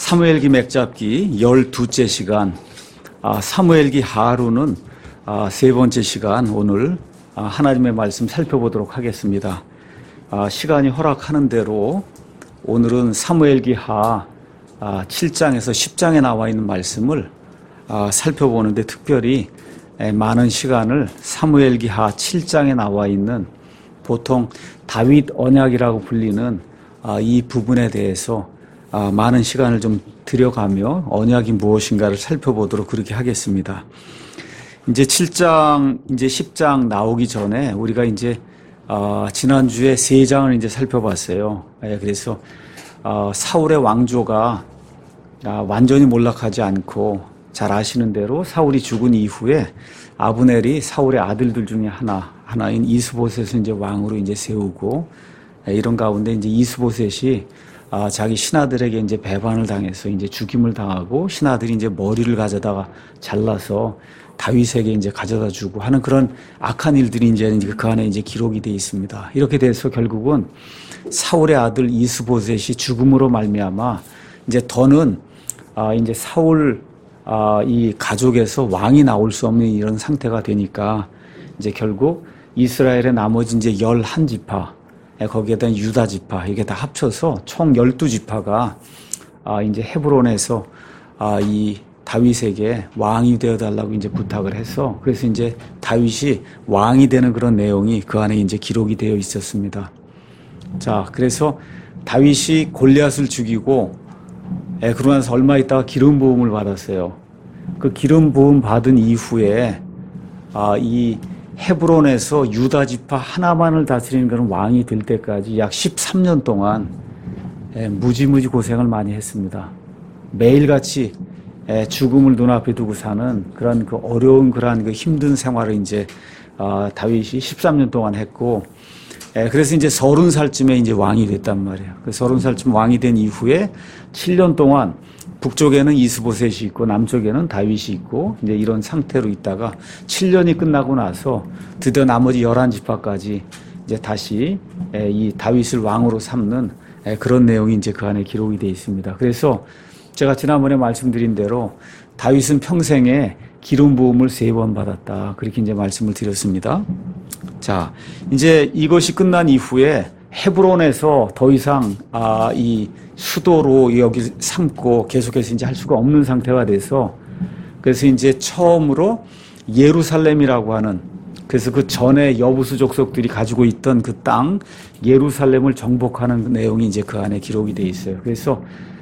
사무엘기 맥잡기 12째 시간, 사무엘기 하루는 세 번째 시간, 오늘 하나님의 말씀 살펴보도록 하겠습니다. 시간이 허락하는 대로 오늘은 사무엘기 하 7장에서 10장에 나와 있는 말씀을 살펴보는데, 특별히 많은 시간을 사무엘기 하 7장에 나와 있는 보통 다윗 언약이라고 불리는 이 부분에 대해서 많은 시간을 좀 들여가며 언약이 무엇인가를 살펴보도록 그렇게 하겠습니다. 이제 7장, 이제 10장 나오기 전에 우리가 이제 지난주에 3장을 이제 살펴봤어요. 그래서 사울의 왕조가 완전히 몰락하지 않고, 잘 아시는 대로 사울이 죽은 이후에 아브넬이 사울의 아들들 중에 하나인 이스보셋을 이제 왕으로 이제 세우고, 이런 가운데 이제 이스보셋이 자기 신하들에게 이제 배반을 당해서 이제 죽임을 당하고, 신하들이 이제 머리를 가져다가 잘라서 다윗에게 이제 가져다 주고 하는 그런 악한 일들이 이제 그 안에 이제 기록이 되어 있습니다. 이렇게 돼서 결국은 사울의 아들 이스보셋이 죽음으로 말미암아 이제 더는 이제 사울 이 가족에서 왕이 나올 수 없는 이런 상태가 되니까, 이제 결국 이스라엘의 나머지 이제 11지파, 거기에다 유다 지파, 이게 다 합쳐서 총 12지파가 이제 헤브론에서 이 다윗에게 왕이 되어달라고 이제 부탁을 해서, 그래서 이제 다윗이 왕이 되는 그런 내용이 그 안에 이제 기록이 되어 있었습니다. 자, 그래서 다윗이 골리앗을 죽이고, 그러고 나서 얼마 있다가 기름 부음을 받았어요. 그 기름 부음 받은 이후에 이 헤브론에서 유다 지파 하나만을 다스리는 그런 왕이 될 때까지 약 13년 동안 무지무지 고생을 많이 했습니다. 매일같이 죽음을 눈앞에 두고 사는 그런 그 어려운 그런 그 힘든 생활을 이제 다윗이 13년 동안 했고, 그래서 이제 30살쯤에 이제 왕이 됐단 말이에요. 그 30살쯤 왕이 된 이후에 7년 동안 북쪽에는 이스보셋이 있고 남쪽에는 다윗이 있고, 이제 이런 상태로 있다가 7년이 끝나고 나서 드디어 나머지 11지파까지 이제 다시 이 다윗을 왕으로 삼는 그런 내용이 이제 그 안에 기록이 되어 있습니다. 그래서 제가 지난번에 말씀드린 대로 다윗은 평생에 기름 부음을 3번 받았다, 그렇게 이제 말씀을 드렸습니다. 자, 이제 이것이 끝난 이후에 헤브론에서 더 이상 이 수도로 여기 삼고 계속해서 이제 할 수가 없는 상태가 돼서, 그래서 이제 처음으로 예루살렘이라고 하는, 그래서 그 전에 여부수 족속들이 가지고 있던 그 땅 예루살렘을 정복하는 내용이 이제 그 안에 기록이 돼 있어요. 그래서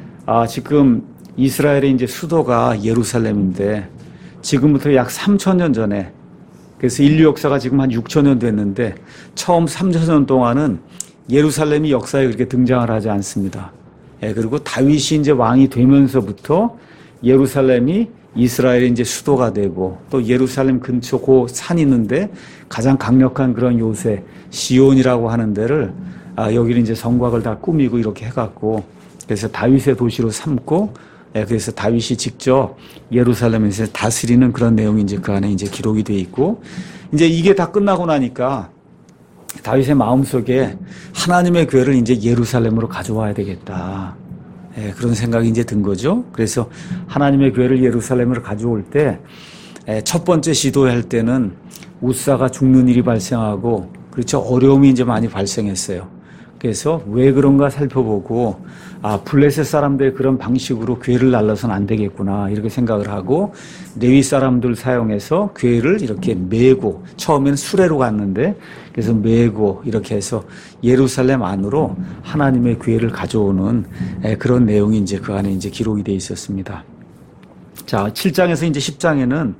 지금 이스라엘의 이제 수도가 예루살렘인데, 지금부터 약 3,000년 전에, 그래서 인류 역사가 지금 한 6,000년 됐는데 처음 3,000년 동안은 예루살렘이 역사에 그렇게 등장을 하지 않습니다. 그리고 다윗이 이제 왕이 되면서부터 예루살렘이 이스라엘의 이제 수도가 되고, 또 예루살렘 근처 그 산 있는데 가장 강력한 그런 요새 시온이라고 하는 데를 여기는 이제 성곽을 다 꾸미고 이렇게 해갖고, 그래서 다윗의 도시로 삼고, 그래서 다윗이 직접 예루살렘에서 다스리는 그런 내용이 이제 그 안에 이제 기록이 되어 있고, 이제 이게 다 끝나고 나니까 다윗의 마음속에 하나님의 교회를 이제 예루살렘으로 가져와야 되겠다, 그런 생각이 이제 든 거죠. 그래서 하나님의 교회를 예루살렘으로 가져올 때 첫 번째 시도할 때는 우사가 죽는 일이 발생하고, 그렇죠, 어려움이 이제 많이 발생했어요. 그래서 왜 그런가 살펴보고, 블레셋 사람들의 그런 방식으로 교회를 날라서는 안 되겠구나, 이렇게 생각을 하고, 레위 사람들 사용해서 교회를 이렇게 메고, 처음에는 수레로 갔는데, 그래서 메고 이렇게 해서 예루살렘 안으로 하나님의 교회를 가져오는 그런 내용이 이제 그 안에 이제 기록이 되어 있었습니다. 자, 7장에서 이제 10장에는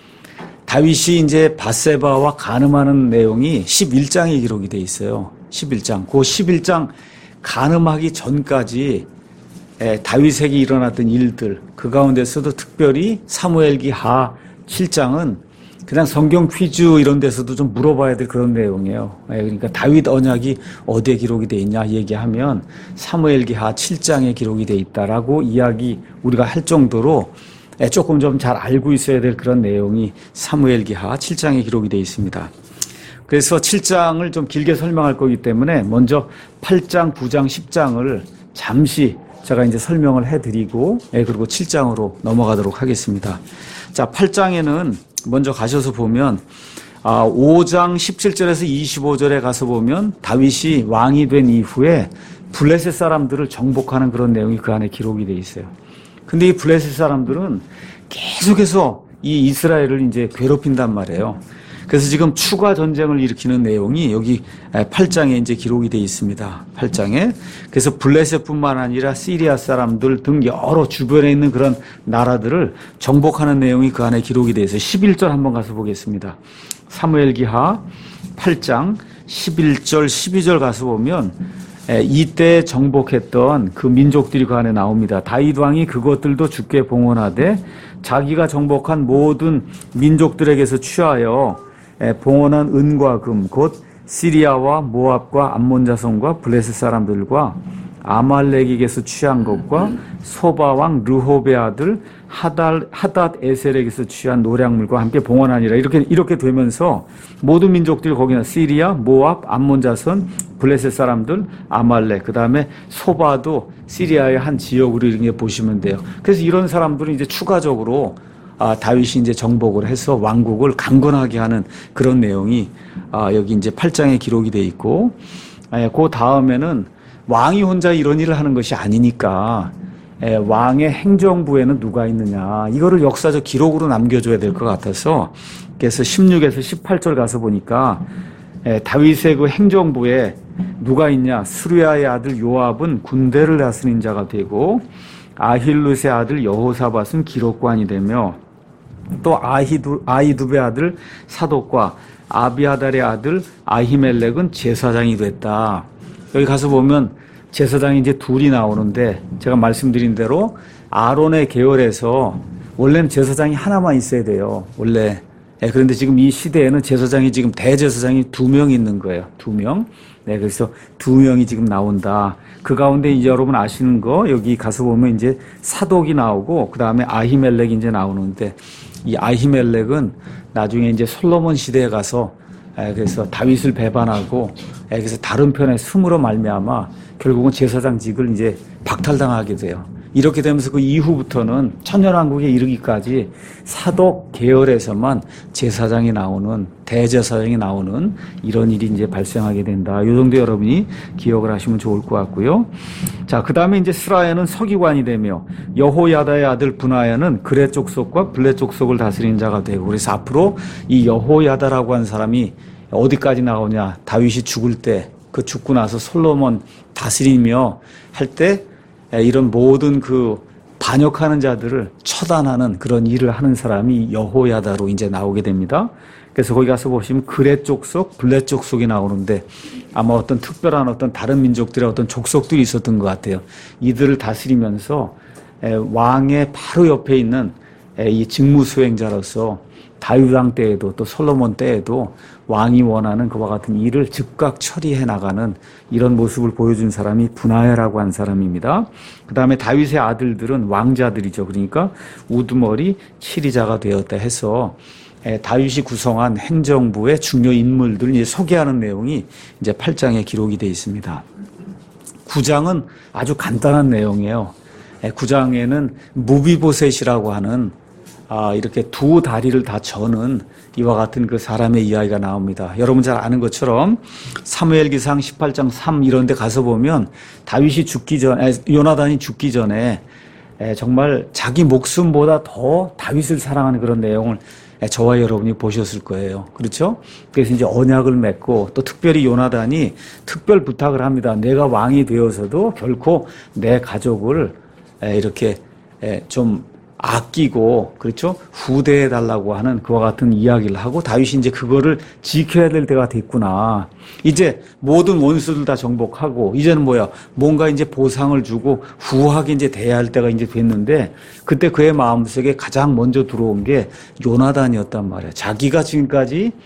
다윗이 이제 밧세바와 간음하는 내용이 11장에 기록이 되어 있어요. 11장. 그 11장 간음하기 전까지 다윗에게 일어났던 일들, 그 가운데서도 특별히 사무엘기 하 7장은 그냥 성경 퀴즈 이런 데서도 좀 물어봐야 될 그런 내용이에요. 그러니까 다윗 언약이 어디에 기록이 되어 있냐 얘기하면 사무엘기 하 7장에 기록이 되어 있다라고 이야기 우리가 할 정도로 조금 좀 잘 알고 있어야 될 그런 내용이 사무엘기 하 7장에 기록이 되어 있습니다. 그래서 7장을 좀 길게 설명할 거기 때문에 먼저 8장, 9장, 10장을 잠시 제가 이제 설명을 해드리고, 그리고 7장으로 넘어가도록 하겠습니다. 자, 8장에는 먼저 가셔서 보면, 5장 17절에서 25절에 가서 보면 다윗이 왕이 된 이후에 블레셋 사람들을 정복하는 그런 내용이 그 안에 기록이 돼 있어요. 근데 이 블레셋 사람들은 계속해서 이 이스라엘을 이제 괴롭힌단 말이에요. 그래서 지금 추가 전쟁을 일으키는 내용이 여기 8장에 이제 기록이 되어 있습니다. 8장에. 그래서 블레셋뿐만 아니라 시리아 사람들 등 여러 주변에 있는 그런 나라들을 정복하는 내용이 그 안에 기록이 되어 있어요. 11절 한번 가서 보겠습니다. 사무엘기하 8장 11절 12절 가서 보면 이때 정복했던 그 민족들이 그 안에 나옵니다. 다윗 왕이 그것들도 주께 봉헌하되 자기가 정복한 모든 민족들에게서 취하여 봉헌한 은과 금 곧 시리아와 모압과 암몬 자손과 블레셋 사람들과 아말렉에게서 취한 것과 소바 왕 르홉의 아들 하닷 에셀에게서 취한 노략물과 함께 봉헌하니라. 이렇게 되면서 모든 민족들이 거기는 시리아, 모압, 암몬 자손, 블레셋 사람들, 아말렉, 그 다음에 소바도 시리아의 한 지역으로 이렇게 보시면 돼요. 그래서 이런 사람들은 이제 추가적으로 다윗이 이제 정복을 해서 왕국을 강건하게 하는 그런 내용이 여기 이제 8장에 기록이 돼 있고, 그 다음에는 왕이 혼자 이런 일을 하는 것이 아니니까 왕의 행정부에는 누가 있느냐, 이거를 역사적 기록으로 남겨줘야 될 것 같아서, 그래서 16에서 18절 가서 보니까 다윗의 그 행정부에 누가 있냐, 스루야의 아들 요압은 군대를 다스린 자가 되고 아힐룻의 아들 여호사밧은 기록관이 되며 또 아히두베의 아들 사독과 아비아달의 아들 아히멜렉은 제사장이 됐다. 여기 가서 보면 제사장이 이제 둘이 나오는데, 제가 말씀드린 대로 아론의 계열에서 원래는 제사장이 하나만 있어야 돼요. 원래. 그런데 지금 이 시대에는 제사장이 지금 대제사장이 2명 있는 거예요. 2명. 그래서 2명이 지금 나온다. 그 가운데 이제 여러분 아시는 거, 여기 가서 보면 이제 사독이 나오고, 그 다음에 아히멜렉이 이제 나오는데, 이 아히멜렉은 나중에 이제 솔로몬 시대에 가서 그래서 다윗을 배반하고 그래서 다른 편에 숨으로 말미암아 결국은 제사장직을 이제 박탈당하게 돼요. 이렇게 되면서 그 이후부터는 천년왕국에 이르기까지 사독 계열에서만 제사장이 나오는, 대제사장이 나오는 이런 일이 이제 발생하게 된다. 이 정도 여러분이 기억을 하시면 좋을 것 같고요. 자, 그 다음에 이제 스라야는 서기관이 되며 여호야다의 아들 브나야는 그레 족속과 블레 족속을 다스리는 자가 되고, 그래서 앞으로 이 여호야다라고 하는 사람이 어디까지 나오냐, 다윗이 죽을 때, 그 죽고 나서 솔로몬 다스리며 할 때 이런 모든 그 반역하는 자들을 처단하는 그런 일을 하는 사람이 여호야다로 이제 나오게 됩니다. 그래서 거기 가서 보시면 그레 족속, 블레 족속이 나오는데 아마 어떤 특별한 어떤 다른 민족들의 어떤 족속들이 있었던 것 같아요. 이들을 다스리면서 왕의 바로 옆에 있는 이 직무 수행자로서 다윗 왕 때에도 또 솔로몬 때에도 왕이 원하는 그와 같은 일을 즉각 처리해 나가는 이런 모습을 보여준 사람이 브나야라고 한 사람입니다. 그 다음에 다윗의 아들들은 왕자들이죠. 그러니까 우두머리 7위자가 되었다 해서 다윗이 구성한 행정부의 중요 인물들을 이제 소개하는 내용이 이제 8장에 기록이 되어 있습니다. 9장은 아주 간단한 내용이에요. 9장에는 무비보셋이라고 하는 이렇게 두 다리를 다 저는 이와 같은 그 사람의 이야기가 나옵니다. 여러분 잘 아는 것처럼 사무엘기상 18장 3 이런 데 가서 보면 다윗이 죽기 전에, 요나단이 죽기 전에 정말 자기 목숨보다 더 다윗을 사랑하는 그런 내용을 저와 여러분이 보셨을 거예요. 그렇죠? 그래서 이제 언약을 맺고 또 특별히 요나단이 특별 부탁을 합니다. 내가 왕이 되어서도 결코 내 가족을 이렇게 좀 아끼고, 그렇죠? 후대해 달라고 하는 그와 같은 이야기를 하고 다윗이 이제 그거를 지켜야 될 때가 됐구나. 이제 모든 원수들 다 정복하고 이제는 뭐야? 뭔가 이제 보상을 주고 후하게 이제 대해야 할 때가 이제 됐는데, 그때 그의 마음속에 가장 먼저 들어온 게 요나단이었단 말이야. 자기가 지금까지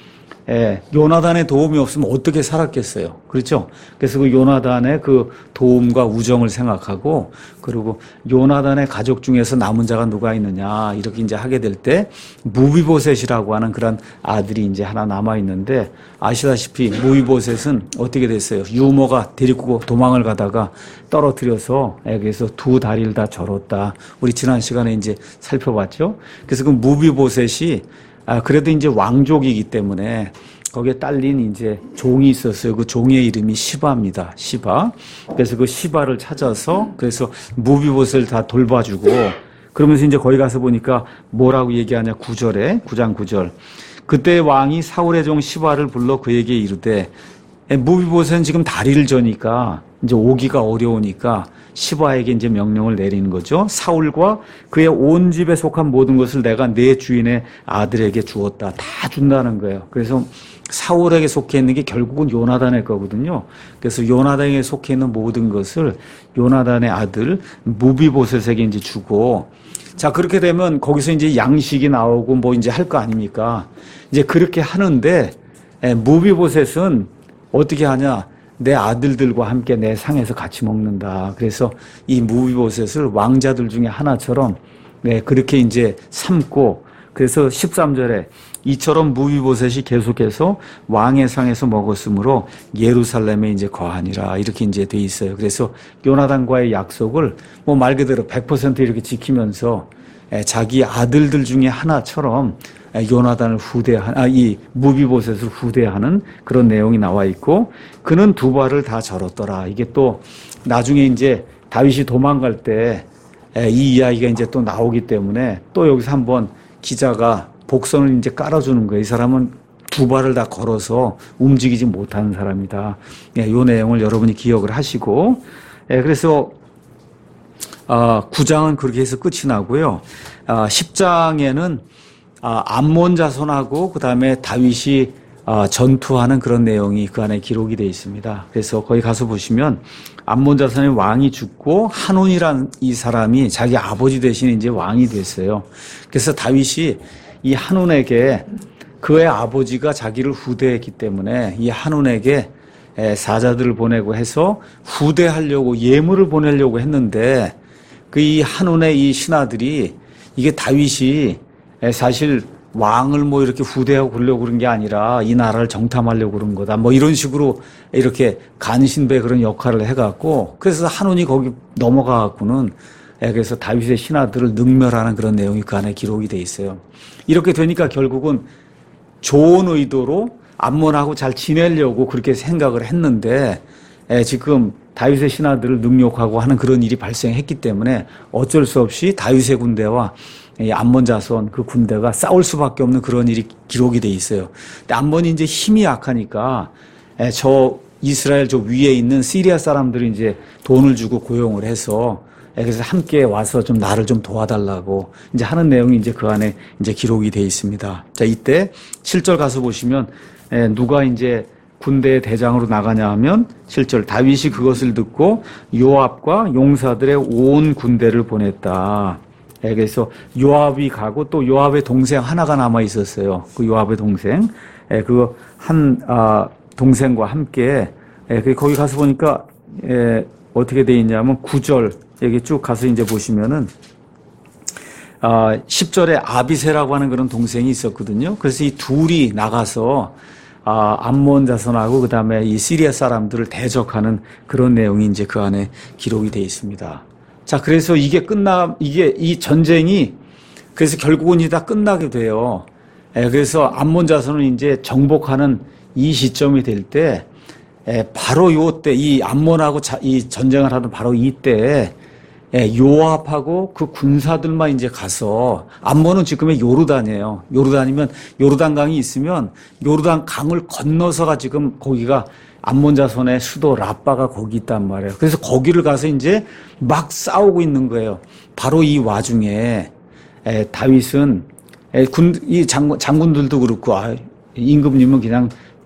요나단의 도움이 없으면 어떻게 살았겠어요? 그렇죠? 그래서 그 요나단의 그 도움과 우정을 생각하고, 그리고 요나단의 가족 중에서 남은 자가 누가 있느냐, 이렇게 이제 하게 될 때, 무비보셋이라고 하는 그런 아들이 이제 하나 남아있는데, 아시다시피 무비보셋은 어떻게 됐어요? 유모가 데리고 도망을 가다가 떨어뜨려서, 그래서 두 다리를 다 절었다. 우리 지난 시간에 이제 살펴봤죠? 그래서 그 무비보셋이 그래도 이제 왕족이기 때문에 거기에 딸린 이제 종이 있었어요. 그 종의 이름이 시바입니다. 시바. 그래서 그 시바를 찾아서 그래서 무비보셋을 다 돌봐주고 그러면서 이제 거기 가서 보니까 뭐라고 얘기하냐 9절에 9장 9절. 그때 왕이 사울의 종 시바를 불러 그에게 이르되 무비보셋은 지금 다리를 저니까 이제 오기가 어려우니까 시바에게 이제 명령을 내리는 거죠. 사울과 그의 온 집에 속한 모든 것을 내가 내 주인의 아들에게 주었다. 다 준다는 거예요. 그래서 사울에게 속해 있는 게 결국은 요나단의 거거든요. 그래서 요나단에게 속해 있는 모든 것을 요나단의 아들 무비보셋에게 이제 주고, 자, 그렇게 되면 거기서 이제 양식이 나오고 뭐 이제 할 거 아닙니까? 이제 그렇게 하는데, 무비보셋은 어떻게 하냐? 내 아들들과 함께 내 상에서 같이 먹는다. 그래서 이 무비보셋을 왕자들 중에 하나처럼 그렇게 이제 삼고, 그래서 13절에 이처럼 무비보셋이 계속해서 왕의 상에서 먹었으므로 예루살렘에 이제 거하니라. 이렇게 이제 돼 있어요. 그래서 요나단과의 약속을 뭐 말 그대로 100% 이렇게 지키면서 자기 아들들 중에 하나처럼 요나단을 이 무비보셋을 후대하는 그런 내용이 나와 있고, 그는 두 발을 다 절었더라. 이게 또 나중에 이제 다윗이 도망갈 때 이 이야기가 이제 또 나오기 때문에 또 여기서 한번 기자가 복선을 이제 깔아주는 거예요. 이 사람은 두 발을 다 걸어서 움직이지 못하는 사람이다. 이 내용을 여러분이 기억을 하시고, 그래서 9장은 그렇게 해서 끝이 나고요. 10장에는 암몬 자손하고 그다음에 다윗이 전투하는 그런 내용이 그 안에 기록이 되어 있습니다. 그래서 거기 가서 보시면 암몬 자손의 왕이 죽고 한온이란 이 사람이 자기 아버지 대신 이제 왕이 됐어요. 그래서 다윗이 이 한온에게 그의 아버지가 자기를 후대했기 때문에 이 한온에게 사자들을 보내고 해서 후대하려고 예물을 보내려고 했는데, 그 이 한온의 이 신하들이 이게 다윗이 사실 왕을 뭐 이렇게 후대하고 그러려고 그런 게 아니라 이 나라를 정탐하려고 그런 거다. 뭐 이런 식으로 이렇게 간신배 그런 역할을 해갖고, 그래서 한온이 거기 넘어가갖고는 그래서 다윗의 신하들을 능멸하는 그런 내용이 그 안에 기록이 돼 있어요. 이렇게 되니까 결국은 좋은 의도로 암몬하고 잘 지내려고 그렇게 생각을 했는데, 지금 다윗의 신하들을 능욕하고 하는 그런 일이 발생했기 때문에 어쩔 수 없이 다윗의 군대와 이 암몬 자손 그 군대가 싸울 수밖에 없는 그런 일이 기록이 돼 있어요. 근데 암몬이 이제 힘이 약하니까 저 이스라엘 저 위에 있는 시리아 사람들이 이제 돈을 주고 고용을 해서 그래서 함께 와서 좀 나를 좀 도와달라고 이제 하는 내용이 이제 그 안에 이제 기록이 돼 있습니다. 자, 이때 7절 가서 보시면 누가 이제 군대의 대장으로 나가냐 하면 7절 다윗이 그것을 듣고 요압과 용사들의 온 군대를 보냈다. 그래서 요압이 가고 또 요압의 동생 하나가 남아 있었어요. 그 요압의 동생, 그 한 동생과 함께 거기 가서 보니까 어떻게 돼 있냐면 9절 여기 쭉 가서 이제 보시면은 10절에 아비세라고 하는 그런 동생이 있었거든요. 그래서 이 둘이 나가서 암몬 자손하고 그다음에 이 시리아 사람들을 대적하는 그런 내용이 이제 그 안에 기록이 돼 있습니다. 자, 그래서 이게 이 전쟁이 그래서 결국은 다 끝나게 돼요. 그래서 암몬 자손은 이제 정복하는 이 시점이 될 때, 바로 요때 이 암몬하고 이 전쟁을 하던 바로 이때에 요압하고 그 군사들만 이제 가서, 암몬은 지금의 요르단이에요. 요르단이면 요르단강이 있으면 요르단 강을 건너서가 지금 거기가 암몬 자손의 수도 라빠가 거기 있단 말이에요. 그래서 거기를 가서 이제 막 싸우고 있는 거예요. 바로 이 와중에 다윗은 이 장군들도 그렇고 임금님은 그냥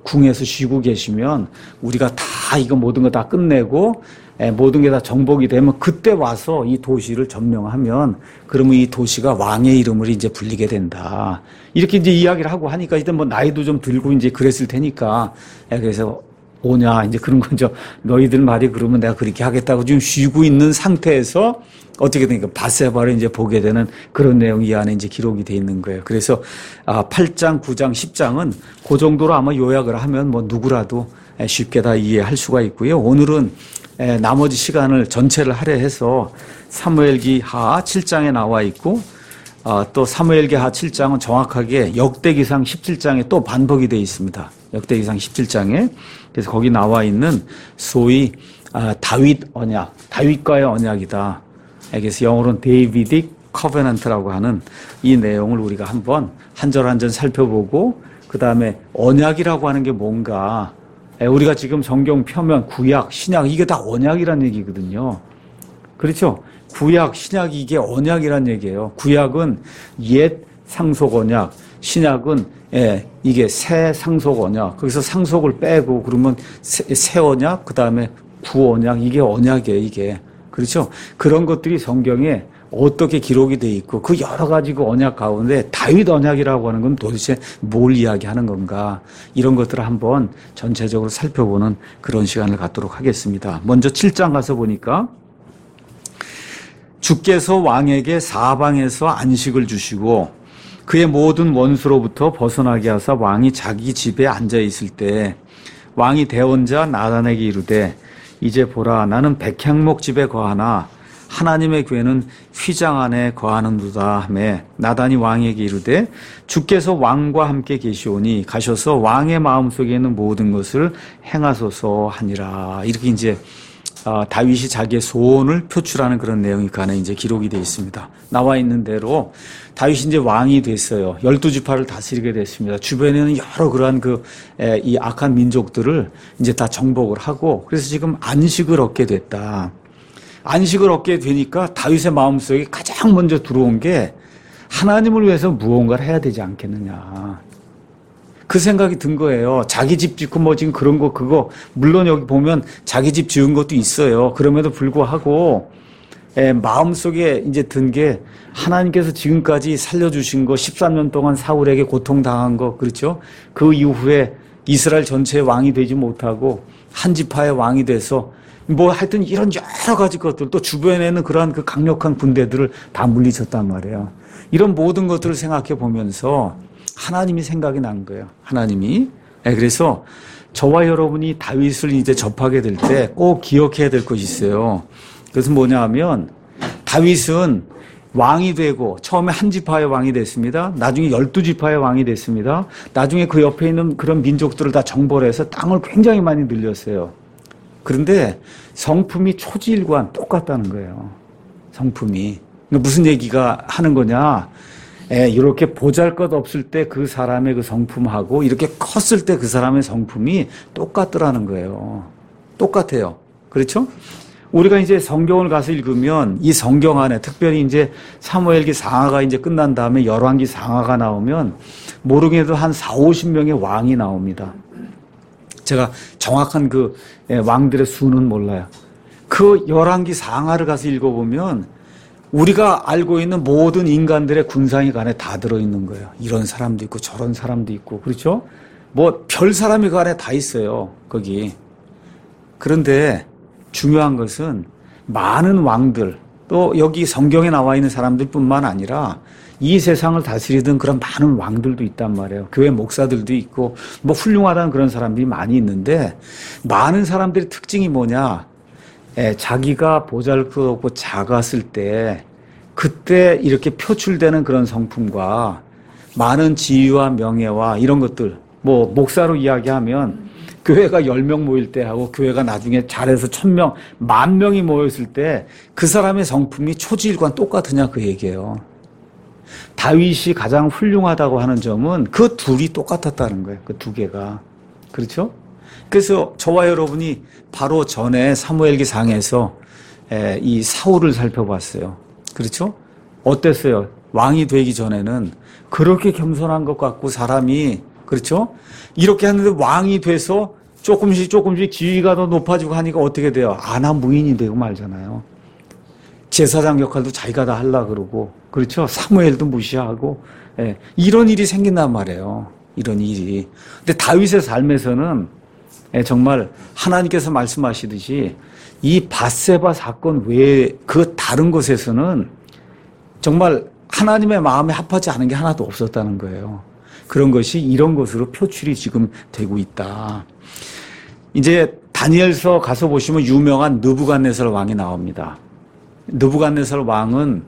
궁에서 쉬고 계시면 우리가 다 이거 모든 거 다 끝내고 모든 게 다 정복이 되면 그때 와서 이 도시를 점령하면 그러면 이 도시가 왕의 이름으로 이제 불리게 된다. 이렇게 이제 이야기를 하고 하니까 이제 뭐 나이도 좀 들고 이제 그랬을 테니까 그래서 오냐 이제 그런 거죠. 너희들 말이 그러면 내가 그렇게 하겠다고 지금 쉬고 있는 상태에서 어떻게 되니까 바세바를 이제 보게 되는 그런 내용이 이 안에 이제 기록이 돼 있는 거예요. 그래서 8장, 9장, 10장은 그 정도로 아마 요약을 하면 뭐 누구라도 쉽게 다 이해할 수가 있고요. 오늘은 나머지 시간을 전체를 할애해서 사무엘기 하 7장에 나와 있고 또 사무엘기 하 7장은 정확하게 역대기상 17장에 또 반복이 되어 있습니다. 역대기상 17장에. 그래서 거기 나와 있는 소위 다윗 언약, 다윗과의 언약이다. 그래서 영어로는 데이비딕 커버넌트라고 하는 이 내용을 우리가 한번 한 절 한 절 살펴보고 그 다음에 언약이라고 하는 게 뭔가 우리가 지금 성경 펴면 구약, 신약 이게 다 언약이란 얘기거든요. 그렇죠? 구약, 신약 이게 언약이란 얘기예요. 구약은 옛 상속 언약, 신약은 이게 새 상속 언약. 거기서 상속을 빼고 그러면 새 언약, 그 다음에 구 언약 이게 언약이에요. 이게 그렇죠? 그런 것들이 성경에 어떻게 기록이 돼 있고 그 여러 가지 그 언약 가운데 다윗 언약이라고 하는 건 도대체 뭘 이야기하는 건가 이런 것들을 한번 전체적으로 살펴보는 그런 시간을 갖도록 하겠습니다. 먼저 7장 가서 보니까 주께서 왕에게 사방에서 안식을 주시고 그의 모든 원수로부터 벗어나게 하사 왕이 자기 집에 앉아 있을 때 왕이 대언자 나단에게 이르되 이제 보라 나는 백향목 집에 거하나 하나님의 교회는 휘장 안에 거하는도다 하매 나단이 왕에게 이르되 주께서 왕과 함께 계시오니 가셔서 왕의 마음속에 있는 모든 것을 행하소서 하니라. 이렇게 이제 다윗이 자기의 소원을 표출하는 그런 내용이 그 안에 이제 기록이 되어 있습니다. 나와 있는 대로 다윗이 이제 왕이 됐어요. 12지파를 다스리게 됐습니다. 주변에는 여러 그러한 이 악한 민족들을 이제 다 정복을 하고 그래서 지금 안식을 얻게 됐다. 안식을 얻게 되니까 다윗의 마음속에 가장 먼저 들어온 게 하나님을 위해서 무언가를 해야 되지 않겠느냐. 그 생각이 든 거예요. 자기 집 짓고 뭐 지금 그런 거 그거 물론 여기 보면 자기 집 지은 것도 있어요. 그럼에도 불구하고 마음속에 이제 든 게 하나님께서 지금까지 살려주신 거 13년 동안 사울에게 고통당한 거 그렇죠? 그 이후에 이스라엘 전체의 왕이 되지 못하고 한 지파의 왕이 돼서 뭐 하여튼 이런 여러 가지 것들 또 주변에는 그러한 그 강력한 군대들을 다 물리쳤단 말이에요. 이런 모든 것들을 생각해 보면서 하나님이 생각이 난 거예요. 하나님이. 그래서 저와 여러분이 다윗을 이제 접하게 될 때 꼭 기억해야 될 것이 있어요. 그것은 뭐냐 하면 다윗은 왕이 되고 처음에 한 지파의 왕이 됐습니다. 나중에 12지파의 왕이 됐습니다. 나중에 그 옆에 있는 그런 민족들을 다 정벌 해서 땅을 굉장히 많이 늘렸어요. 그런데 성품이 초지일관 똑같다는 거예요. 성품이. 무슨 얘기가 하는 거냐. 이렇게 보잘것없을 때 그 사람의 그 성품하고 이렇게 컸을 때 그 사람의 성품이 똑같더라는 거예요. 똑같아요. 그렇죠? 우리가 이제 성경을 가서 읽으면 이 성경 안에 특별히 이제 사무엘기 상하가 이제 끝난 다음에 열왕기 상하가 나오면 모르게도 한 40~50명의 왕이 나옵니다. 제가 정확한 그 왕들의 수는 몰라요. 그 열왕기 상하를 가서 읽어보면 우리가 알고 있는 모든 인간들의 군상이 그 안에 다 들어있는 거예요. 이런 사람도 있고 저런 사람도 있고 그렇죠? 뭐 별 사람이 그 안에 다 있어요. 거기. 그런데 중요한 것은 많은 왕들 또 여기 성경에 나와 있는 사람들뿐만 아니라 이 세상을 다스리던 그런 많은 왕들도 있단 말이에요. 교회 목사들도 있고 뭐 훌륭하다는 그런 사람들이 많이 있는데 많은 사람들의 특징이 뭐냐? 자기가 보잘것없고 작았을 때 그때 이렇게 표출되는 그런 성품과 많은 지위와 명예와 이런 것들 뭐 목사로 이야기하면 교회가 10명 모일 때 하고 교회가 나중에 잘해서 1000명, 10,000명이 모였을 때 그 사람의 성품이 초지일관 똑같으냐 그 얘기예요. 다윗이 가장 훌륭하다고 하는 점은 그 둘이 똑같았다는 거예요. 그 두 개가. 그렇죠? 그래서 저와 여러분이 바로 전에 사무엘기 상에서 이 사울을 살펴봤어요. 그렇죠? 어땠어요? 왕이 되기 전에는 그렇게 겸손한 것 같고 사람이 그렇죠? 이렇게 하는데 왕이 돼서 조금씩 지위가 더 높아지고 하니까 어떻게 돼요? 아나무인이 되고 말잖아요. 제사장 역할도 자기가 다 하려고 그러고, 그렇죠? 사무엘도 무시하고, 예, 이런 일이 생긴단 말이에요. 이런 일이. 근데 다윗의 삶에서는 예, 정말 하나님께서 말씀하시듯이 이 밧세바 사건 외에 그 다른 곳에서는 정말 하나님의 마음에 합하지 않은 게 하나도 없었다는 거예요. 그런 것이 이런 것으로 표출이 지금 되고 있다. 이제 다니엘서 가서 보시면 유명한 느부갓네살 왕이 나옵니다. 느부갓네살 왕은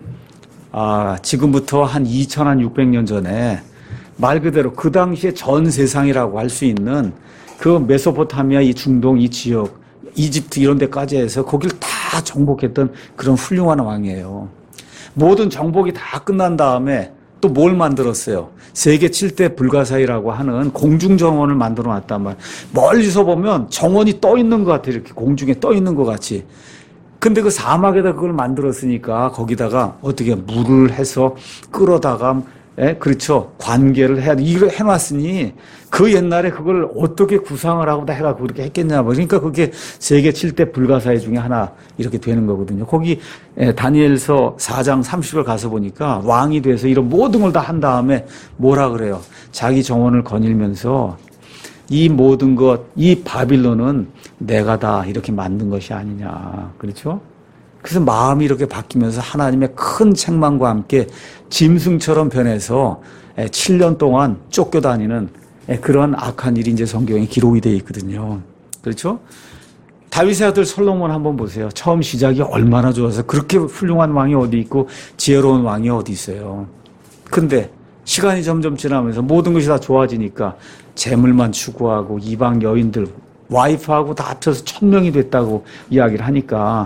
지금부터 한 2600년 전에 말 그대로 그 당시에 전 세상이라고 할 수 있는 그 메소포타미아 이 중동 이 지역 이집트 이런 데까지 해서 거기를 다 정복했던 그런 훌륭한 왕이에요. 모든 정복이 다 끝난 다음에 또 뭘 만들었어요? 세계 7대 불가사의라고 하는 공중정원을 만들어 놨단 말이에요. 멀리서 보면 정원이 떠 있는 것 같아요. 이렇게 공중에 떠 있는 것 같이. 근데 그 사막에다 그걸 만들었으니까 거기다가 어떻게 물을 해서 끌어다가 그렇죠. 관계를 해야 돼. 이걸 해놨으니 그 옛날에 그걸 어떻게 구상을 하고 다 해가 그렇게 했겠냐. 그러니까 그게 세계 7대 불가사의 중에 하나 이렇게 되는 거거든요. 거기 다니엘서 4장 30을 가서 보니까 왕이 돼서 이런 모든 걸 다 한 다음에 뭐라 그래요. 자기 정원을 거닐면서 이 모든 것, 이 바빌론은 내가 다 이렇게 만든 것이 아니냐. 그렇죠? 그래서 마음이 이렇게 바뀌면서 하나님의 큰 책망과 함께 짐승처럼 변해서 7년 동안 쫓겨다니는 그런 악한 일이 이제 성경에 기록이 되어 있거든요. 그렇죠? 다윗의 아들 솔로몬 한번 보세요. 처음 시작이 얼마나 좋아서 그렇게 훌륭한 왕이 어디 있고 지혜로운 왕이 어디 있어요. 근데 시간이 점점 지나면서 모든 것이 다 좋아지니까 재물만 추구하고 이방 여인들 와이프하고 다 합쳐서 1000명이 됐다고 이야기를 하니까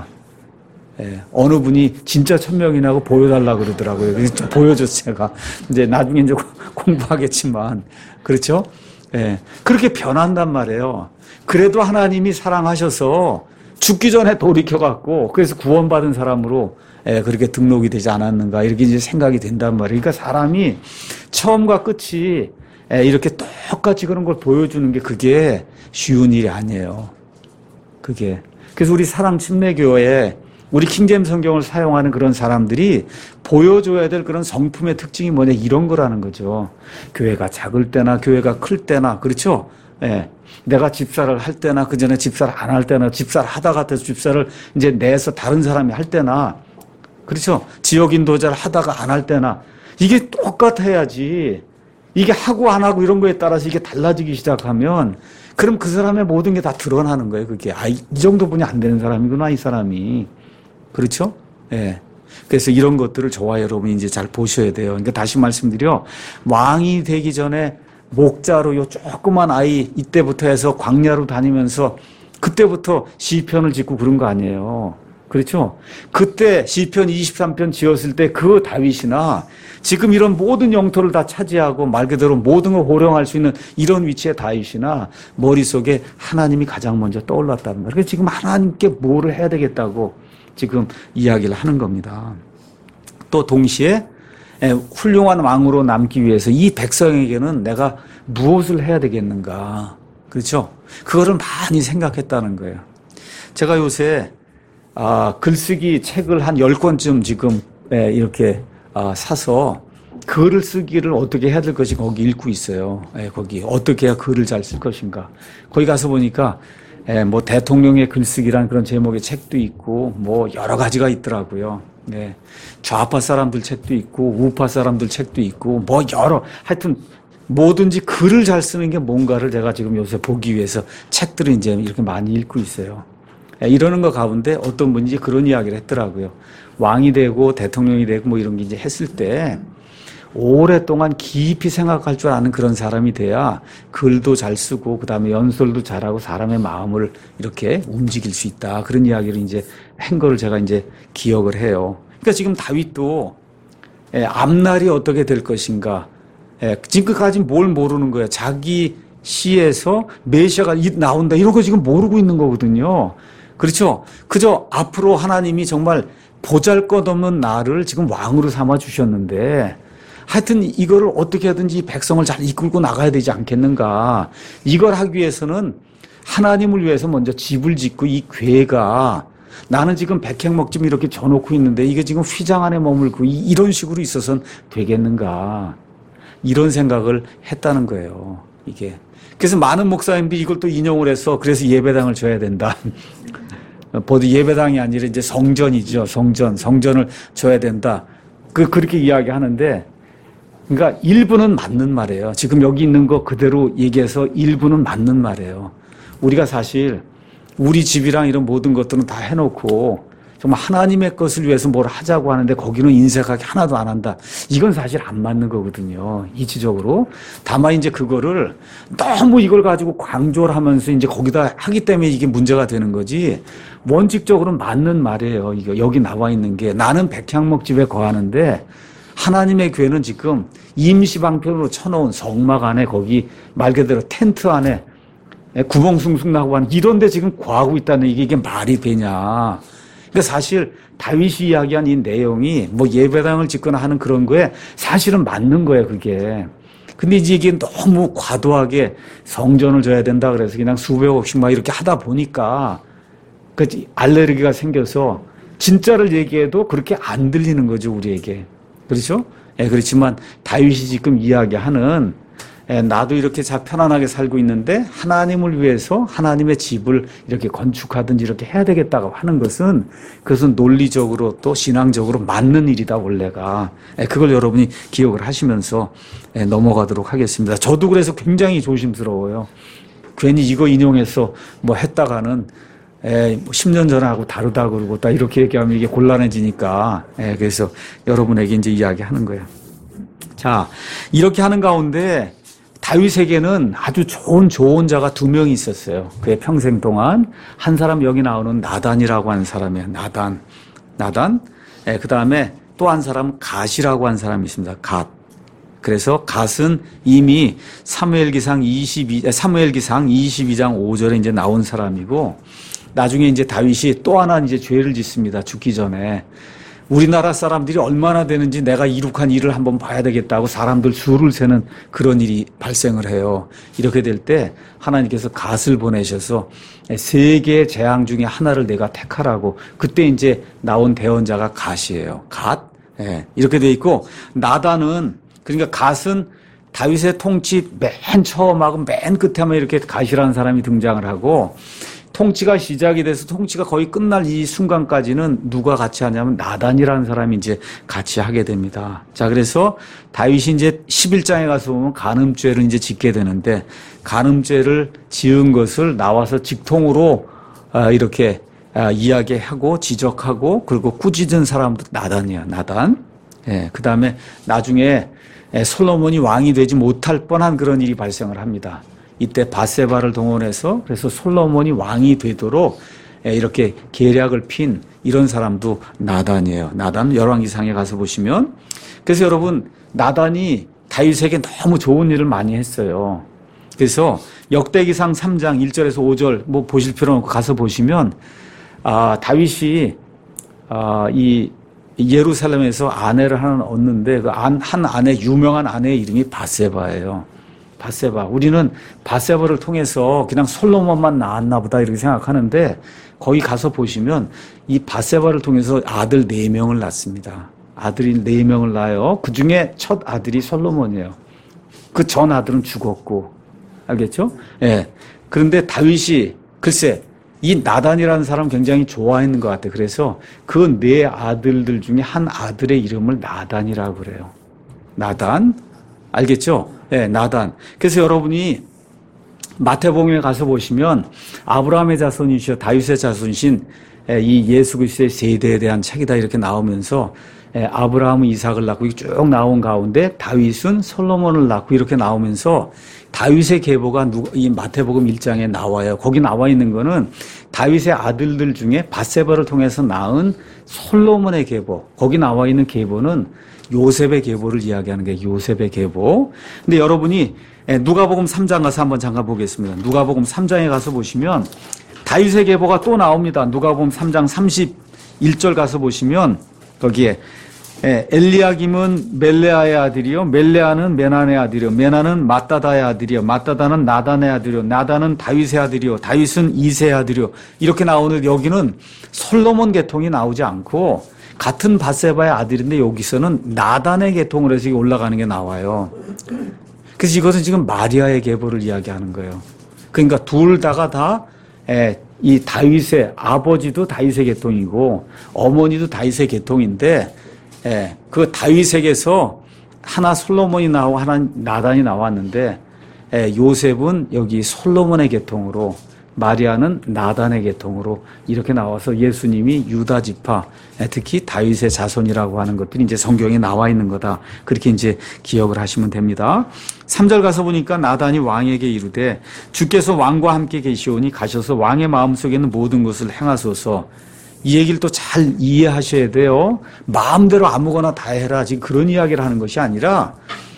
어느 분이 진짜 1000명이라고 보여달라고 그러더라고요. 그래서 보여줬어요, 제가. 이제 나중에 이제 공부하겠지만. 그렇죠? 그렇게 변한단 말이에요. 그래도 하나님이 사랑하셔서 죽기 전에 돌이켜갖고, 그래서 구원받은 사람으로, 그렇게 등록이 되지 않았는가, 이렇게 이제 생각이 된단 말이에요. 그러니까 사람이 처음과 끝이, 이렇게 똑같이 그런 걸 보여주는 게 그게 쉬운 일이 아니에요. 그게. 그래서 우리 사랑침례교회에 우리 킹제임스 성경을 사용하는 그런 사람들이 보여줘야 될 그런 성품의 특징이 뭐냐 이런 거라는 거죠. 교회가 작을 때나 교회가 클 때나 그렇죠? 내가 집사를 할 때나 그 전에 집사를 안 할 때나 집사를 하다가 집사를 이제 내서 다른 사람이 할 때나 그렇죠? 지역 인도자를 하다가 안 할 때나 이게 똑같아야지. 이게 하고 안 하고 이런 거에 따라서 이게 달라지기 시작하면 그럼 그 사람의 모든 게 다 드러나는 거예요. 그게 이 정도분이 안 되는 사람이구나 이 사람이. 그렇죠? 그래서 이런 것들을 저와 여러분이 이제 잘 보셔야 돼요. 그러니까 다시 말씀드려 왕이 되기 전에 목자로 요 조그만 아이 이때부터 해서 광야로 다니면서 그때부터 시편을 짓고 그런 거 아니에요. 그렇죠? 그때 시편 23편 지었을 때 그 다윗이나 지금 이런 모든 영토를 다 차지하고 말 그대로 모든 걸 호령할 수 있는 이런 위치의 다윗이나 머릿속에 하나님이 가장 먼저 떠올랐단 말이에요. 그래서 지금 하나님께 뭐를 해야 되겠다고 지금 이야기를 하는 겁니다. 또 동시에 훌륭한 왕으로 남기 위해서 이 백성에게는 내가 무엇을 해야 되겠는가. 그렇죠? 그거를 많이 생각했다는 거예요. 제가 요새 글쓰기 책을 한 10권쯤 지금 이렇게 사서 글을 쓰기를 어떻게 해야 될 것이 거기 읽고 있어요. 거기 어떻게 해야 글을 잘 쓸 것인가. 거기 가서 보니까 뭐 대통령의 글쓰기란 그런 제목의 책도 있고 뭐 여러 가지가 있더라고요. 좌파 사람들 책도 있고 우파 사람들 책도 있고 뭐 하여튼 뭐든지 글을 잘 쓰는 게 뭔가를 제가 지금 요새 보기 위해서 책들을 이제 이렇게 많이 읽고 있어요. 이러는 거 가운데 어떤 분이 이제 그런 이야기를 했더라고요. 왕이 되고 대통령이 되고 뭐 이런 게 이제 했을 때 오랫동안 깊이 생각할 줄 아는 그런 사람이 돼야 글도 잘 쓰고 그다음에 연설도 잘하고 사람의 마음을 이렇게 움직일 수 있다. 그런 이야기를 이제 한 거를 제가 이제 기억을 해요. 그러니까 지금 다윗도 앞날이 어떻게 될 것인가. 지금까지 뭘 모르는 거예요. 자기 시에서 메시아가 나온다 이런 거 지금 모르고 있는 거거든요. 그렇죠? 그저 앞으로 하나님이 정말 보잘것없는 나를 지금 왕으로 삼아 주셨는데 하여튼 이거를 어떻게 하든지 백성을 잘 이끌고 나가야 되지 않겠는가. 이걸 하기 위해서는 하나님을 위해서 먼저 집을 짓고 이 궤가 나는 지금 백향목집 이렇게 져놓고 있는데 이게 지금 휘장 안에 머물고 이런 식으로 있어서는 되겠는가. 이런 생각을 했다는 거예요. 이게. 그래서 많은 목사님들이 이걸 또 인용을 해서 그래서 예배당을 줘야 된다. 보도 예배당이 아니라 이제 성전이죠. 성전을 줘야 된다. 그렇게 이야기하는데 그러니까 일부는 맞는 말이에요. 지금 여기 있는 거 그대로 얘기해서 일부는 맞는 말이에요. 우리가 사실 우리 집이랑 이런 모든 것들은 다 해놓고 정말 하나님의 것을 위해서 뭘 하자고 하는데 거기는 인색하게 하나도 안 한다. 이건 사실 안 맞는 거거든요. 이치적으로. 다만 이제 그거를 너무 이걸 가지고 강조를 하면서 이제 거기다 하기 때문에 이게 문제가 되는 거지. 원칙적으로는 맞는 말이에요. 이거 여기 나와 있는 게 나는 백향목집에 거하는데 하나님의 교회는 지금 임시방편으로 쳐놓은 성막 안에 거기 말 그대로 텐트 안에 구멍숭숭 나고 하는 이런 데 지금 거하고 있다는 이게 말이 되냐. 그러니까 사실 다윗이 이야기한 이 내용이 뭐 예배당을 짓거나 하는 그런 거에 사실은 맞는 거예요, 그게. 근데 이제 이게 너무 과도하게 성전을 줘야 된다 그래서 그냥 수백억씩 막 이렇게 하다 보니까 그 알레르기가 생겨서 진짜를 얘기해도 그렇게 안 들리는 거죠, 우리에게. 그렇죠? 예, 그렇지만 다윗이 지금 이야기하는 나도 이렇게 잘 편안하게 살고 있는데 하나님을 위해서 하나님의 집을 이렇게 건축하든지 이렇게 해야 되겠다고 하는 것은 그것은 논리적으로 또 신앙적으로 맞는 일이다 원래가. 그걸 여러분이 기억을 하시면서 넘어가도록 하겠습니다. 저도 그래서 굉장히 조심스러워요. 괜히 이거 인용해서 뭐 했다가는 10년 전하고 다르다 그러고 딱 이렇게 얘기하면 이게 곤란해지니까. 그래서 여러분에게 이제 이야기하는 거예요. 자, 이렇게 하는 가운데 다윗에게는 아주 좋은 조언자가 2명이 있었어요. 그의 평생 동안. 한 사람 여기 나오는 나단이라고 하는 사람이에요. 나단. 그 다음에 또 한 사람은 갓이라고 하는 사람이 있습니다. 갓. 그래서 갓은 이미 사무엘기상 22장 5절에 이제 나온 사람이고 나중에 이제 다윗이 또 하나 이제 죄를 짓습니다. 죽기 전에. 우리나라 사람들이 얼마나 되는지 내가 이룩한 일을 한번 봐야 되겠다고 사람들 수를 세는 그런 일이 발생을 해요. 이렇게 될 때 하나님께서 갓을 보내셔서 3개의 재앙 중에 하나를 내가 택하라고 그때 이제 나온 대언자가 갓이에요. 갓. 이렇게 돼 있고 나단은 그러니까 갓은 다윗의 통치 맨 처음하고 맨 끝에 하면 이렇게 갓이라는 사람이 등장을 하고 통치가 시작이 돼서 통치가 거의 끝날 이 순간까지는 누가 같이 하냐면 나단이라는 사람이 이제 같이 하게 됩니다. 자, 그래서 다윗이 이제 11장에 가서 보면 간음죄를 이제 짓게 되는데 간음죄를 지은 것을 나와서 직통으로 이렇게 이야기하고 지적하고 그리고 꾸짖은 사람도 나단이야, 나단. 그 다음에 나중에 솔로몬이 왕이 되지 못할 뻔한 그런 일이 발생을 합니다. 이때 밧세바를 동원해서 그래서 솔로몬이 왕이 되도록 이렇게 계략을 핀 이런 사람도 나단이에요. 나단 열왕기상에 가서 보시면 그래서 여러분 나단이 다윗에게 너무 좋은 일을 많이 했어요. 그래서 역대기상 3장 1절에서 5절 뭐 보실 필요는 없고 가서 보시면 다윗이 이 예루살렘에서 아내를 하나 얻는데 그 한 아내 유명한 아내의 이름이 밧세바예요. 밧세바. 우리는 밧세바를 통해서 그냥 솔로몬만 낳았나 보다 이렇게 생각하는데 거기 가서 보시면 이 밧세바를 통해서 아들 4명을 낳습니다. 아들이 4명을 낳아요. 그 중에 첫 아들이 솔로몬이에요. 그 전 아들은 죽었고. 알겠죠? 예. 그런데 다윗이 글쎄 이 나단이라는 사람 굉장히 좋아했는 것 같아요. 그래서 그 4 아들들 중에 한 아들의 이름을 나단이라고 그래요. 나단. 알겠죠? 네, 나단. 그래서 여러분이 마태복음에 가서 보시면 아브라함의 자손이시여 다윗의 자손이신 이 예수 그리스도의 세대에 대한 책이다 이렇게 나오면서 아브라함은 이삭을 낳고 쭉 나온 가운데 다윗은 솔로몬을 낳고 이렇게 나오면서 다윗의 계보가 이 마태복음 1장에 나와요. 거기 나와 있는 거는 다윗의 아들들 중에 밧세바를 통해서 낳은 솔로몬의 계보. 거기 나와 있는 계보는 요셉의 계보를 이야기하는 게 요셉의 계보. 근데 여러분이 누가복음 3장 가서 한번 잠깐 보겠습니다. 누가복음 3장에 가서 보시면 다윗의 계보가 또 나옵니다. 누가복음 3장 31절 가서 보시면 거기에 엘리야김은 멜레아의 아들이요, 멜레아는 메난의 아들이요, 메난은 마따다의 아들이요, 마따다는 나단의 아들이요, 나단은 다윗의 아들이요, 다윗은 이새의 아들이요. 이렇게 나오는 여기는 솔로몬 계통이 나오지 않고 같은 밧세바의 아들인데 여기서는 나단의 계통으로 해서 올라가는 게 나와요. 그래서 이것은 지금 마리아의 계보를 이야기하는 거예요. 그러니까 둘 다가 다 이 다윗의 아버지도 다윗의 계통이고 어머니도 다윗의 계통인데 그 다윗에게서 하나 솔로몬이 나오고 하나 나단이 나왔는데 요셉은 여기 솔로몬의 계통으로 마리아는 나단의 계통으로 이렇게 나와서 예수님이 유다 지파 특히 다윗의 자손이라고 하는 것들이 이제 성경에 나와 있는 거다. 그렇게 이제 기억을 하시면 됩니다. 3절 가서 보니까 나단이 왕에게 이르되 주께서 왕과 함께 계시오니 가셔서 왕의 마음속에 있는 모든 것을 행하소서. 이 얘기를 또 잘 이해하셔야 돼요. 마음대로 아무거나 다 해라. 지금 그런 이야기를 하는 것이 아니라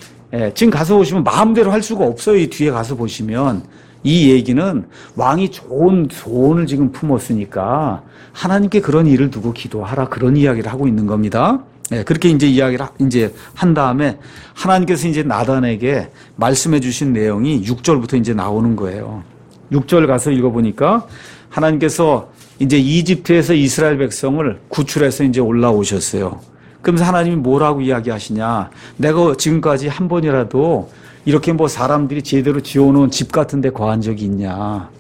지금 가서 보시면 마음대로 할 수가 없어요. 이 뒤에 가서 보시면 이 얘기는 왕이 좋은 소원을 지금 품었으니까 하나님께 그런 일을 두고 기도하라. 그런 이야기를 하고 있는 겁니다. 그렇게 이제 이야기를 이제 한 다음에 하나님께서 이제 나단에게 말씀해 주신 내용이 6절부터 이제 나오는 거예요. 6절 가서 읽어보니까 하나님께서 이제 이집트에서 이스라엘 백성을 구출해서 이제 올라오셨어요. 그러면서 하나님이 뭐라고 이야기하시냐. 내가 지금까지 한 번이라도 이렇게 뭐 사람들이 제대로 지어놓은 집 같은 데 거한 적이 있냐.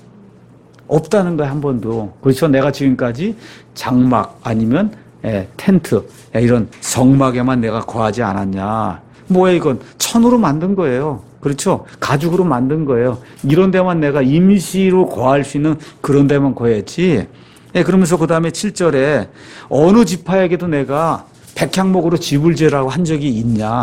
없다는 거야, 한 번도. 그렇죠. 내가 지금까지 장막 아니면 텐트 이런 성막에만 내가 거하지 않았냐. 뭐야 이건 천으로 만든 거예요. 그렇죠. 가죽으로 만든 거예요. 이런 데만 내가 임시로 거할 수 있는 그런 데만 거했지. 그러면서 그 다음에 7절에 어느 지파에게도 내가 백향목으로 집을 지으라고 한 적이 있냐.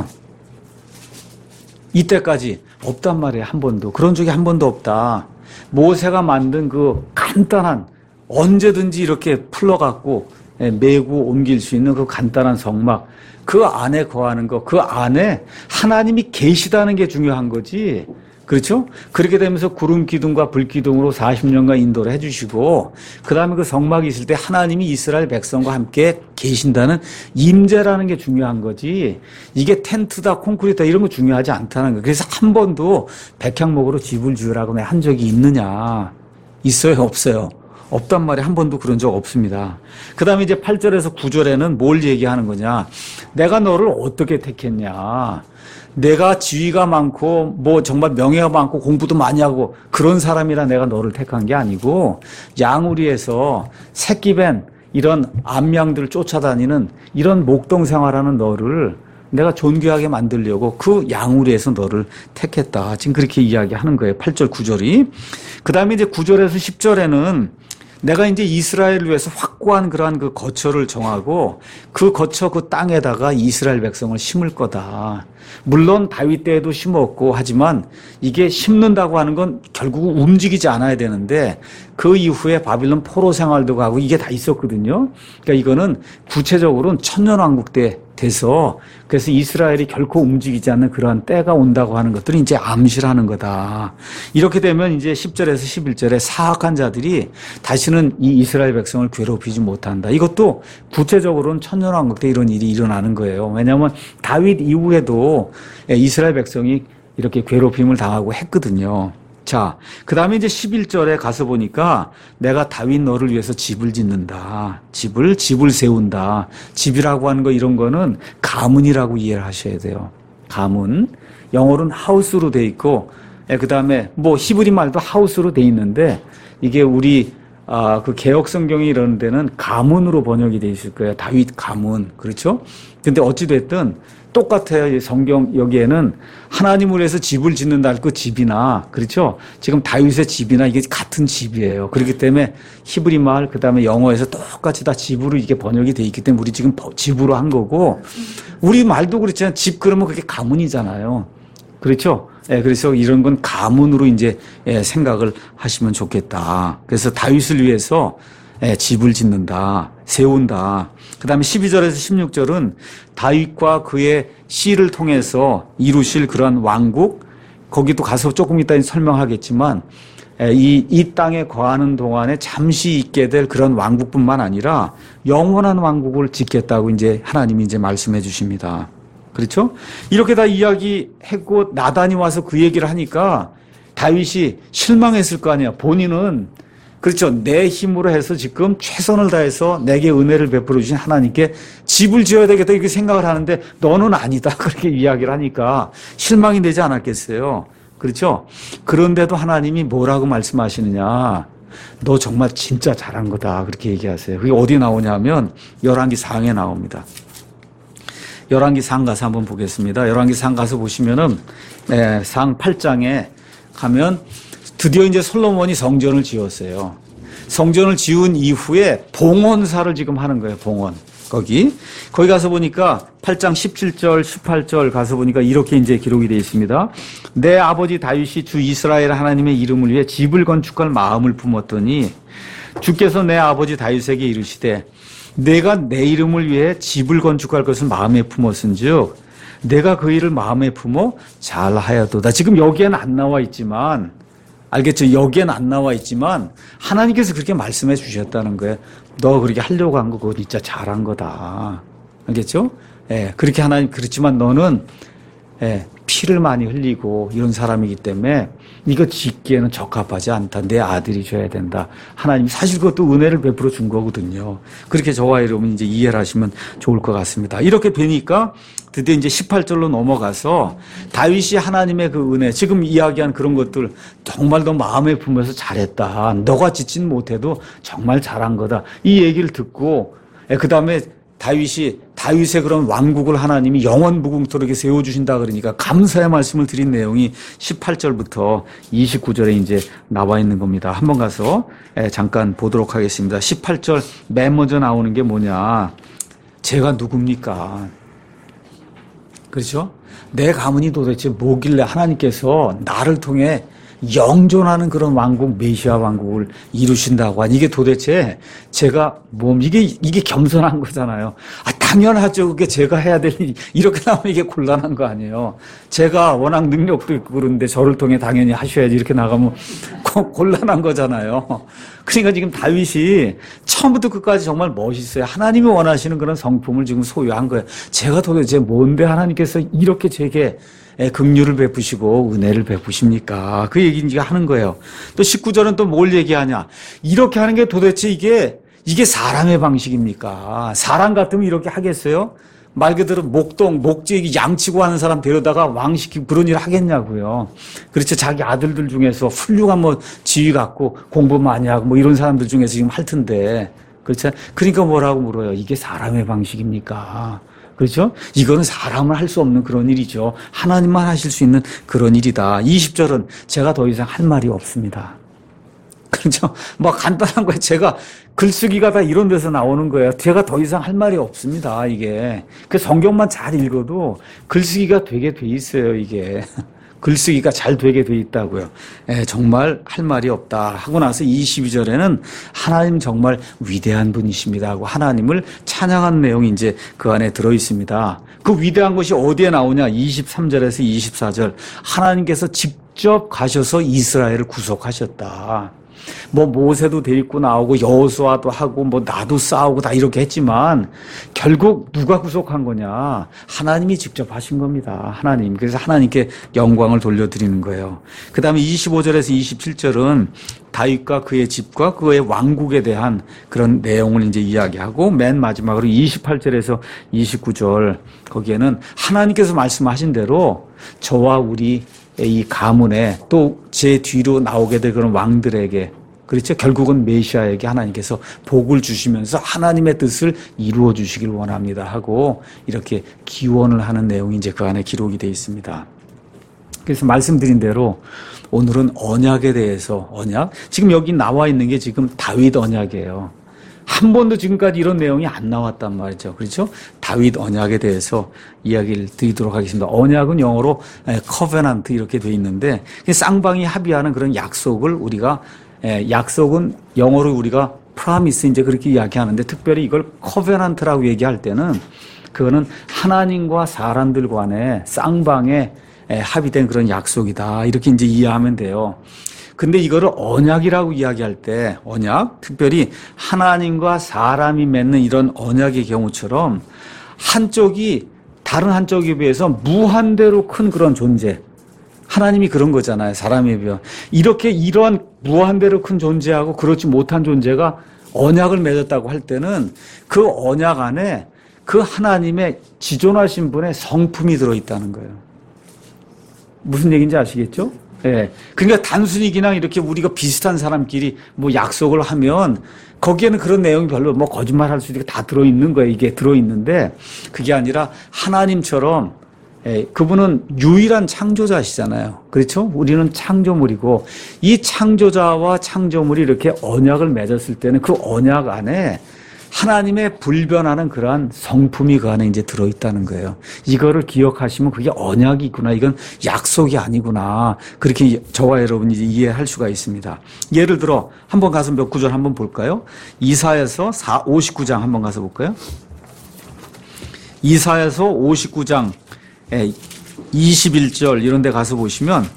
이때까지 없단 말이에요. 한 번도. 그런 적이 한 번도 없다. 모세가 만든 그 간단한 언제든지 이렇게 풀러갖고 메고 옮길 수 있는 그 간단한 성막 그 안에 거하는 거, 그 안에 하나님이 계시다는 게 중요한 거지. 그렇죠? 그렇게 되면서 구름 기둥과 불 기둥으로 40년간 인도를 해주시고 그 다음에 그 성막이 있을 때 하나님이 이스라엘 백성과 함께 계신다는 임재라는 게 중요한 거지. 이게 텐트다 콘크리트다 이런 거 중요하지 않다는 거예요. 그래서 한 번도 백향목으로 집을 지으라고 한 적이 있느냐. 있어요? 없어요? 없단 말이에요. 한 번도 그런 적 없습니다. 그 다음에 이제 8절에서 9절에는 뭘 얘기하는 거냐. 내가 너를 어떻게 택했냐. 내가 지위가 많고 뭐 정말 명예가 많고 공부도 많이 하고 그런 사람이라 내가 너를 택한 게 아니고 양우리에서 새끼뱀 이런 암양들을 쫓아다니는 이런 목동 생활하는 너를 내가 존귀하게 만들려고 그 양우리에서 너를 택했다. 지금 그렇게 이야기하는 거예요. 8절 9절이. 그 다음에 이제 9절에서 10절에는 내가 이제 이스라엘을 위해서 확고한 그러한 그 거처를 정하고 그 거처 그 땅에다가 이스라엘 백성을 심을 거다. 물론 다윗 때에도 심었고 하지만 이게 심는다고 하는 건 결국 움직이지 않아야 되는데 그 이후에 바빌론 포로 생활도 가고 이게 다 있었거든요. 그러니까 이거는 구체적으로는 천년왕국 때 돼서 그래서 이스라엘이 결코 움직이지 않는 그러한 때가 온다고 하는 것들이 이제 암시를 하는 거다. 이렇게 되면 이제 10절에서 11절에 사악한 자들이 다시는 이 이스라엘 백성을 괴롭히지 못한다. 이것도 구체적으로는 천년왕국 때 이런 일이 일어나는 거예요. 왜냐하면 다윗 이후에도 이스라엘 백성이 이렇게 괴롭힘을 당하고 했거든요. 자, 그 다음에 이제 11절에 가서 보니까 내가 다윗 너를 위해서 집을 짓는다. 집을 세운다. 집이라고 하는 거 이런 거는 가문이라고 이해를 하셔야 돼요. 가문. 영어로는 하우스로 돼 있고, 그 다음에 뭐 히브리 말도 하우스로 돼 있는데 이게 우리 그 개혁 성경이 이런 데는 가문으로 번역이 돼 있을 거예요. 다윗 가문. 그렇죠? 근데 어찌됐든 똑같아요. 성경 여기에는 하나님을 위해서 집을 짓는다 할 그 집이나 그렇죠. 지금 다윗의 집이나 이게 같은 집이에요. 그렇기 때문에 히브리 말 그다음에 영어에서 똑같이 다 집으로 이게 번역이 돼 있기 때문에 우리 지금 집으로 한 거고 우리 말도 그렇잖아요. 집 그러면 그게 가문이잖아요. 그렇죠. 그래서 이런 건 가문으로 이제 생각을 하시면 좋겠다. 그래서 다윗을 위해서 집을 짓는다, 세운다. 그 다음에 12절에서 16절은 다윗과 그의 씨를 통해서 이루실 그러한 왕국, 거기도 가서 조금 이따 설명하겠지만, 이 땅에 거하는 동안에 잠시 있게 될 그런 왕국뿐만 아니라 영원한 왕국을 짓겠다고 이제 하나님이 이제 말씀해 주십니다. 그렇죠? 이렇게 다 이야기했고 나단이 와서 그 얘기를 하니까 다윗이 실망했을 거 아니야. 본인은 그렇죠. 내 힘으로 해서 지금 최선을 다해서 내게 은혜를 베풀어 주신 하나님께 집을 지어야 되겠다 이렇게 생각을 하는데 너는 아니다. 그렇게 이야기를 하니까 실망이 되지 않았겠어요. 그렇죠? 그런데도 하나님이 뭐라고 말씀하시느냐. 너 정말 진짜 잘한 거다. 그렇게 얘기하세요. 그게 어디 나오냐면 열왕기 4장에 나옵니다. 열왕기 4장 가서 한번 보겠습니다. 열왕기 4장 가서 보시면은 4장 8장에 가면 드디어 이제 솔로몬이 성전을 지었어요. 성전을 지은 이후에 봉헌사를 지금 하는 거예요. 봉헌. 거기 가서 보니까 8장 17절, 18절 가서 보니까 이렇게 이제 기록이 되어 있습니다. 내 아버지 다윗이 주 이스라엘 하나님의 이름을 위해 집을 건축할 마음을 품었더니 주께서 내 아버지 다윗에게 이르시되 내가 내 이름을 위해 집을 건축할 것을 마음에 품었은즉 내가 그 일을 마음에 품어 잘하여도다. 지금 여기에는 안 나와 있지만 알겠죠? 여기에는 안 나와 있지만 하나님께서 그렇게 말씀해 주셨다는 거예요. 너 그렇게 하려고 한 거 그거 진짜 잘한 거다. 알겠죠? 예, 그렇게 하나님 그렇지만 너는 피를 많이 흘리고 이런 사람이기 때문에 이거 짓기에는 적합하지 않다. 내 아들이 줘야 된다. 하나님 사실 그것도 은혜를 베풀어 준 거거든요. 그렇게 저와 여러분 이제 이해를 하시면 좋을 것 같습니다. 이렇게 되니까 드디어 이제 18절로 넘어가서 다윗이 하나님의 그 은혜, 지금 이야기한 그런 것들 정말 너 마음에 품어서 잘했다. 너가 짓진 못해도 정말 잘한 거다. 이 얘기를 듣고 그 다음에 다윗의 그런 왕국을 하나님이 영원 무궁토록에 세워주신다 그러니까 감사의 말씀을 드린 내용이 18절부터 29절에 이제 나와 있는 겁니다. 한번 가서 잠깐 보도록 하겠습니다. 18절 맨 먼저 나오는 게 뭐냐. 제가 누굽니까? 그렇죠? 내 가문이 도대체 뭐길래 하나님께서 나를 통해 영존하는 그런 왕국, 메시아 왕국을 이루신다고 하니 이게 도대체 제가 이게 겸손한 거잖아요. 당연하죠. 그게 제가 해야 될 일이 이렇게 나오면 이게 곤란한 거 아니에요. 제가 워낙 능력도 있고 그런데 저를 통해 당연히 하셔야지 이렇게 나가면 곤란한 거잖아요. 그러니까 지금 다윗이 처음부터 끝까지 정말 멋있어요. 하나님이 원하시는 그런 성품을 지금 소유한 거예요. 제가 도대체 뭔데 하나님께서 이렇게 제게 긍휼을 베푸시고 은혜를 베푸십니까? 그 얘기 이제 하는 거예요. 또 19절은 또 뭘 얘기하냐? 이렇게 하는 게 도대체 이게 사람의 방식입니까? 사람 같으면 이렇게 하겠어요? 말 그대로 목지 양치고 하는 사람 데려다가 왕시키고 그런 일 하겠냐고요. 그렇죠. 자기 아들들 중에서 훌륭한 지위 갖고 공부 많이 하고 이런 사람들 중에서 지금 할 텐데. 그렇죠. 그러니까 뭐라고 물어요? 이게 사람의 방식입니까? 그렇죠? 이거는 사람은 할 수 없는 그런 일이죠. 하나님만 하실 수 있는 그런 일이다. 20절은 제가 더 이상 할 말이 없습니다. 그렇죠? 간단한 거예요. 제가 글쓰기가 다 이런 데서 나오는 거예요. 제가 더 이상 할 말이 없습니다. 이게. 그 성경만 잘 읽어도 글쓰기가 되게 돼 있어요. 이게. 글쓰기가 잘 되게 돼 있다고요. 정말 할 말이 없다 하고 나서 22절에는 하나님 정말 위대한 분이십니다 하고 하나님을 찬양한 내용이 이제 그 안에 들어 있습니다. 그 위대한 것이 어디에 나오냐? 23절에서 24절. 하나님께서 직접 가셔서 이스라엘을 구속하셨다. 모세도 데리고 나오고 여호수아도 하고 나도 싸우고 다 이렇게 했지만 결국 누가 구속한 거냐? 하나님이 직접 하신 겁니다. 하나님. 그래서 하나님께 영광을 돌려드리는 거예요. 그 다음에 25절에서 27절은 다윗과 그의 집과 그의 왕국에 대한 그런 내용을 이제 이야기하고 맨 마지막으로 28절에서 29절 거기에는 하나님께서 말씀하신 대로 저와 우리 이 가문에 또 제 뒤로 나오게 될 그런 왕들에게 그렇죠. 결국은 메시아에게 하나님께서 복을 주시면서 하나님의 뜻을 이루어 주시길 원합니다 하고 이렇게 기원을 하는 내용이 이제 그 안에 기록이 되어 있습니다. 그래서 말씀드린 대로 오늘은 언약에 대해서 지금 여기 나와 있는 게 지금 다윗 언약이에요. 한 번도 지금까지 이런 내용이 안 나왔단 말이죠. 그렇죠? 다윗 언약에 대해서 이야기를 드리도록 하겠습니다. 언약은 영어로 covenant 이렇게 돼 있는데 쌍방이 합의하는 그런 약속을 약속은 영어로 우리가 promise 이제 그렇게 이야기하는데 특별히 이걸 covenant라고 얘기할 때는 그거는 하나님과 사람들 간의 쌍방의 합의된 그런 약속이다. 이렇게 이제 이해하면 돼요. 근데 이거를 언약이라고 이야기할 때 언약, 특별히 하나님과 사람이 맺는 이런 언약의 경우처럼 한쪽이 다른 한쪽에 비해서 무한대로 큰 그런 존재. 하나님이 그런 거잖아요. 사람에 비해. 이렇게 이러한 무한대로 큰 존재하고 그렇지 못한 존재가 언약을 맺었다고 할 때는 그 언약 안에 그 하나님의 지존하신 분의 성품이 들어있다는 거예요. 무슨 얘기인지 아시겠죠? 예. 그러니까 단순히 그냥 이렇게 우리가 비슷한 사람끼리 뭐 약속을 하면 거기에는 그런 내용이 별로 뭐 거짓말 할 수도 있고 다 들어있는 거예요. 이게 들어있는데 그게 아니라 하나님처럼 그분은 유일한 창조자시잖아요. 그렇죠? 우리는 창조물이고 이 창조자와 창조물이 이렇게 언약을 맺었을 때는 그 언약 안에 하나님의 불변하는 그러한 성품이 그 안에 이제 들어있다는 거예요. 이거를 기억하시면 그게 언약이구나. 이건 약속이 아니구나. 그렇게 저와 여러분이 이해할 수가 있습니다. 예를 들어 한번 가서 몇 구절 한번 볼까요? 이사야서 59장 한번 가서 볼까요? 이사야서 59장 21절 이런 데 가서 보시면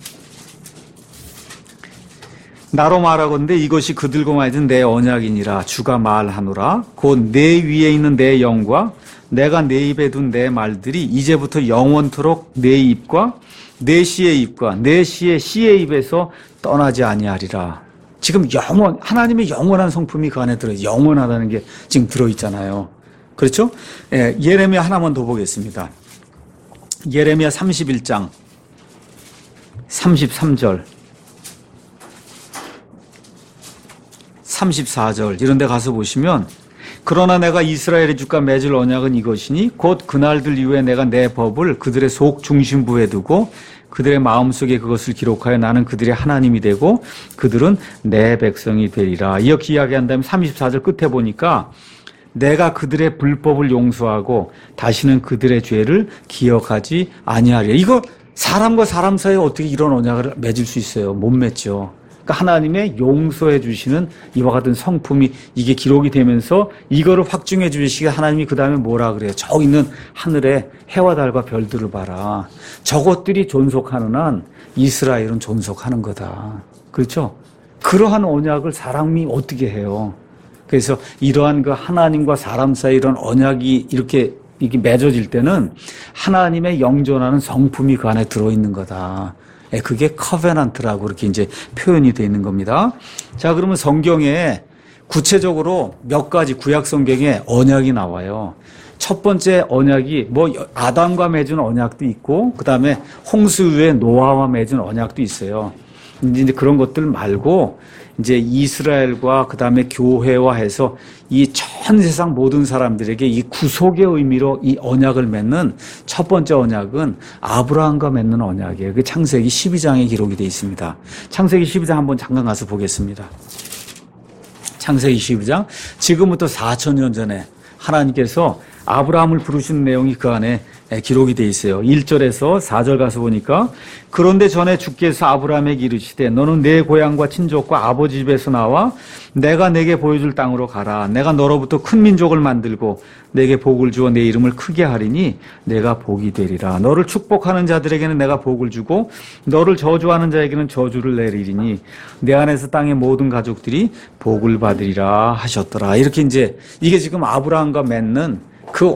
나로 말하건대 이것이 그들과 맺은 내 언약이니라 주가 말하노라 곧 내 위에 있는 내 영과 내가 내 입에 둔 내 말들이 이제부터 영원토록 내 입과 내 씨의 입과 내 씨의 입에서 떠나지 아니하리라. 지금 하나님의 영원한 성품이 그 안에 들어요. 영원하다는 게 지금 들어있잖아요. 그렇죠? 예레미야 하나만 더 보겠습니다. 예레미야 31장 33절 34절 이런 데 가서 보시면 그러나 내가 이스라엘의 주가 맺을 언약은 이것이니 곧 그날들 이후에 내가 내 법을 그들의 속 중심부에 두고 그들의 마음속에 그것을 기록하여 나는 그들의 하나님이 되고 그들은 내 백성이 되리라. 이렇게 이야기한 다음에 34절 끝에 보니까 내가 그들의 불법을 용서하고 다시는 그들의 죄를 기억하지 아니하리라. 이거 사람과 사람 사이에 어떻게 이런 언약을 맺을 수 있어요? 못 맺죠. 그러니까 하나님의 용서해 주시는 이와 같은 성품이 이게 기록이 되면서 이거를 확증해 주시기 하나님이 그 다음에 뭐라 그래요? 저 있는 하늘에 해와 달과 별들을 봐라. 저것들이 존속하는 한 이스라엘은 존속하는 거다. 그렇죠? 그러한 언약을 사람이 어떻게 해요? 그래서 이러한 그 하나님과 사람 사이 이런 언약이 이렇게 맺어질 때는 하나님의 영존하는 성품이 그 안에 들어있는 거다. 그게 커베넌트라고 이렇게 이제 표현이 되어 있는 겁니다. 자, 그러면 성경에 구체적으로 몇 가지 구약 성경에 언약이 나와요. 첫 번째 언약이 뭐 아담과 맺은 언약도 있고 그다음에 홍수 후에 노아와 맺은 언약도 있어요. 이제 그런 것들 말고 이제 이스라엘과 그다음에 교회와 해서 이 전 세상 모든 사람들에게 이 구속의 의미로 이 언약을 맺는 첫 번째 언약은 아브라함과 맺는 언약이에요. 그 창세기 12장에 기록이 되어 있습니다. 창세기 12장 한번 잠깐 가서 보겠습니다. 창세기 12장 지금부터 4,000년 전에 하나님께서 아브라함을 부르신 내용이 그 안에 기록이 되어 있어요. 1절에서 4절 가서 보니까 그런데 전에 주께서 아브라함에게 이르시되 너는 내 고향과 친족과 아버지 집에서 나와 내가 내게 보여줄 땅으로 가라. 내가 너로부터 큰 민족을 만들고 내게 복을 주어 내 이름을 크게 하리니 내가 복이 되리라. 너를 축복하는 자들에게는 내가 복을 주고 너를 저주하는 자에게는 저주를 내리리니 내 안에서 땅의 모든 가족들이 복을 받으리라 하셨더라. 이렇게 이제 이게 지금 아브라함과 맺는 그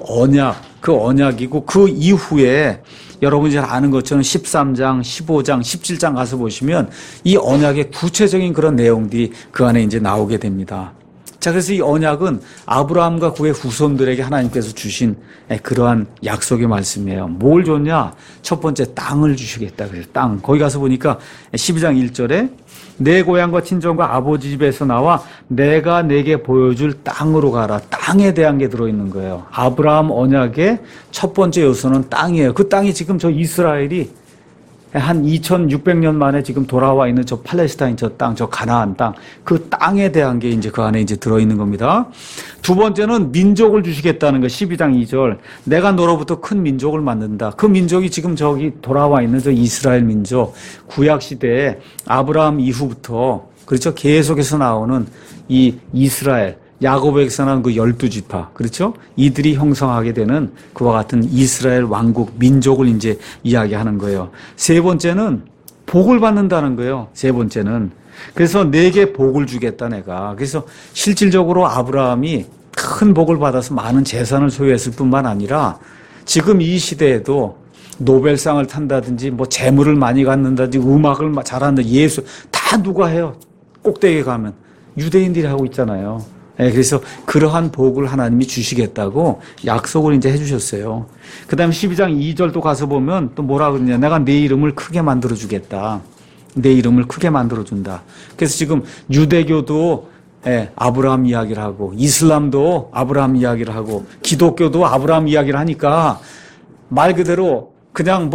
언약이고 그 이후에 여러분이 잘 아는 것처럼 13장, 15장, 17장 가서 보시면 이 언약의 구체적인 그런 내용들이 그 안에 이제 나오게 됩니다. 자, 그래서 이 언약은 아브라함과 그의 후손들에게 하나님께서 주신 그러한 약속의 말씀이에요. 뭘 줬냐? 첫 번째 땅을 주시겠다. 그래서 땅. 거기 가서 보니까 12장 1절에 내 고향과 친정과 아버지 집에서 나와 내가 내게 보여줄 땅으로 가라. 땅에 대한 게 들어있는 거예요. 아브라함 언약의 첫 번째 요소는 땅이에요. 그 땅이 지금 저 이스라엘이 한 2600년 만에 지금 돌아와 있는 저 팔레스타인 저 땅, 저 가나안 땅, 그 땅에 대한 게 이제 그 안에 이제 들어있는 겁니다. 두 번째는 민족을 주시겠다는 거, 12장 2절. 내가 너로부터 큰 민족을 만든다. 그 민족이 지금 저기 돌아와 있는 저 이스라엘 민족, 구약시대에 아브라함 이후부터, 그렇죠? 계속해서 나오는 이 이스라엘, 야곱에게서 나온 그 12지파, 그렇죠? 이들이 형성하게 되는 그와 같은 이스라엘 왕국, 민족을 이제 이야기하는 거예요. 세 번째는 복을 받는다는 거예요. 세 번째는 그래서 내게 복을 주겠다 내가. 그래서 실질적으로 아브라함이 큰 복을 받아서 많은 재산을 소유했을 뿐만 아니라 지금 이 시대에도 노벨상을 탄다든지 뭐 재물을 많이 갖는다든지 음악을 잘한다 예술 다 누가 해요. 꼭대기에 가면 유대인들이 하고 있잖아요. 네, 그래서 그러한 복을 하나님이 주시겠다고 약속을 이제 해주셨어요. 그 다음에 12장 2절도 가서 보면 또 뭐라 그러냐. 내가 내 이름을 크게 만들어주겠다. 내 이름을 크게 만들어준다. 그래서 지금 유대교도 아브라함 이야기를 하고 이슬람도 아브라함 이야기를 하고 기독교도 아브라함 이야기를 하니까 말 그대로 그냥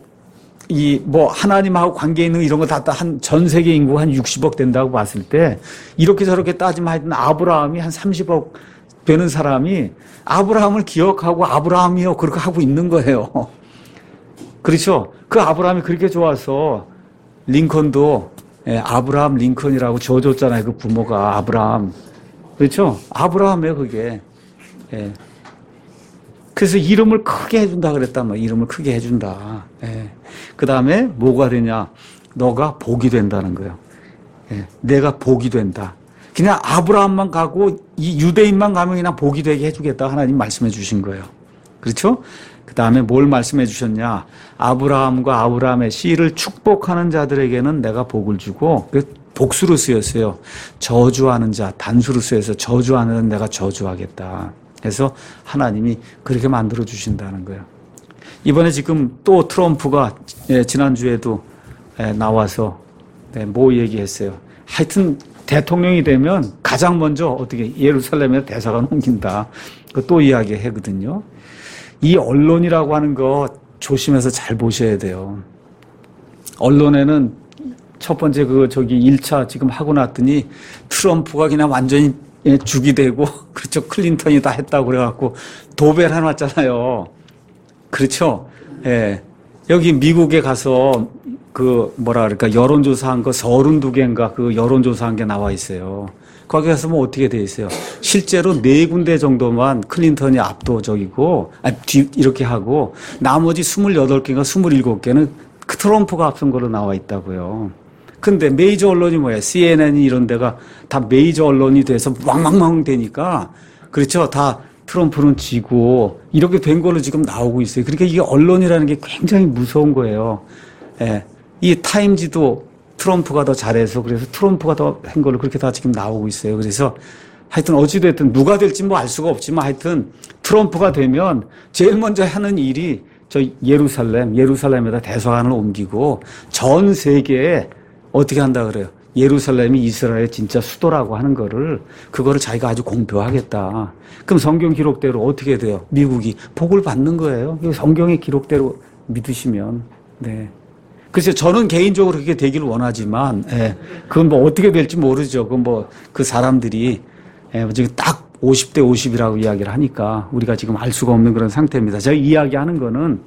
하나님하고 관계 있는 이런 거 다 한 전 세계 인구가 한 60억 된다고 봤을 때 이렇게 저렇게 따지면 하여튼 아브라함이 한 30억 되는 사람이 아브라함을 기억하고 아브라함이요 그렇게 하고 있는 거예요. 그렇죠? 그 아브라함이 그렇게 좋아서 링컨도 아브라함 링컨이라고 지어줬잖아요. 그 부모가 아브라함. 그렇죠? 아브라함이에요 그게. 그래서 이름을 크게 해준다 그랬단 말이에요. 이름을 크게 해준다. 그 다음에 뭐가 되냐. 너가 복이 된다는 거예요. 내가 복이 된다. 그냥 아브라함만 가고 이 유대인만 가면 그냥 복이 되게 해주겠다. 하나님 말씀해 주신 거예요. 그렇죠? 그 다음에 뭘 말씀해 주셨냐. 아브라함과 아브라함의 씨를 축복하는 자들에게는 내가 복을 주고 복수로 쓰였어요. 저주하는 자 단수로 쓰여서 저주하는 내가 저주하겠다. 그래서 하나님이 그렇게 만들어 주신다는 거예요. 이번에 지금 또 트럼프가 지난주에도 나와서 뭐 얘기했어요. 하여튼 대통령이 되면 가장 먼저 어떻게 예루살렘에 대사관 옮긴다. 또 이야기하거든요. 이 언론이라고 하는 거 조심해서 잘 보셔야 돼요. 언론에는 첫 번째 1차 지금 하고 났더니 트럼프가 그냥 완전히 죽이 되고, 그렇죠. 클린턴이 다 했다고 그래갖고 도배를 해놨잖아요. 그렇죠. 예. 여기 미국에 가서 여론조사한 거 32개인가 그 여론조사한 게 나와 있어요. 거기 가서 뭐 어떻게 돼 있어요. 실제로 4군데 정도만 클린턴이 압도적이고, 이렇게 하고, 나머지 28개인가 27개는 트럼프가 앞선 걸로 나와 있다고요. 근데 메이저 언론이 뭐예요? CNN이 이런 데가 다 메이저 언론이 돼서 왕왕왕 되니까, 그렇죠. 다 트럼프는 지고, 이렇게 된 걸로 지금 나오고 있어요. 그러니까 이게 언론이라는 게 굉장히 무서운 거예요. 예. 이 타임지도 트럼프가 더 잘해서 그래서 트럼프가 더 한 걸로 그렇게 다 지금 나오고 있어요. 그래서 하여튼 어찌됐든 누가 될지 뭐 알 수가 없지만 하여튼 트럼프가 되면 제일 먼저 하는 일이 저 예루살렘에다 대사관을 옮기고 전 세계에 어떻게 한다 그래요. 예루살렘이 이스라엘의 진짜 수도라고 하는 그거를 자기가 아주 공표하겠다. 그럼 성경 기록대로 어떻게 돼요? 미국이 복을 받는 거예요. 성경의 기록대로 믿으시면. 네. 글쎄요, 저는 개인적으로 그렇게 되기를 원하지만, 그건 뭐 어떻게 될지 모르죠. 그건 뭐 그 사람들이, 지금 딱 50대 50이라고 이야기를 하니까 우리가 지금 알 수가 없는 그런 상태입니다. 제가 이야기하는 거는,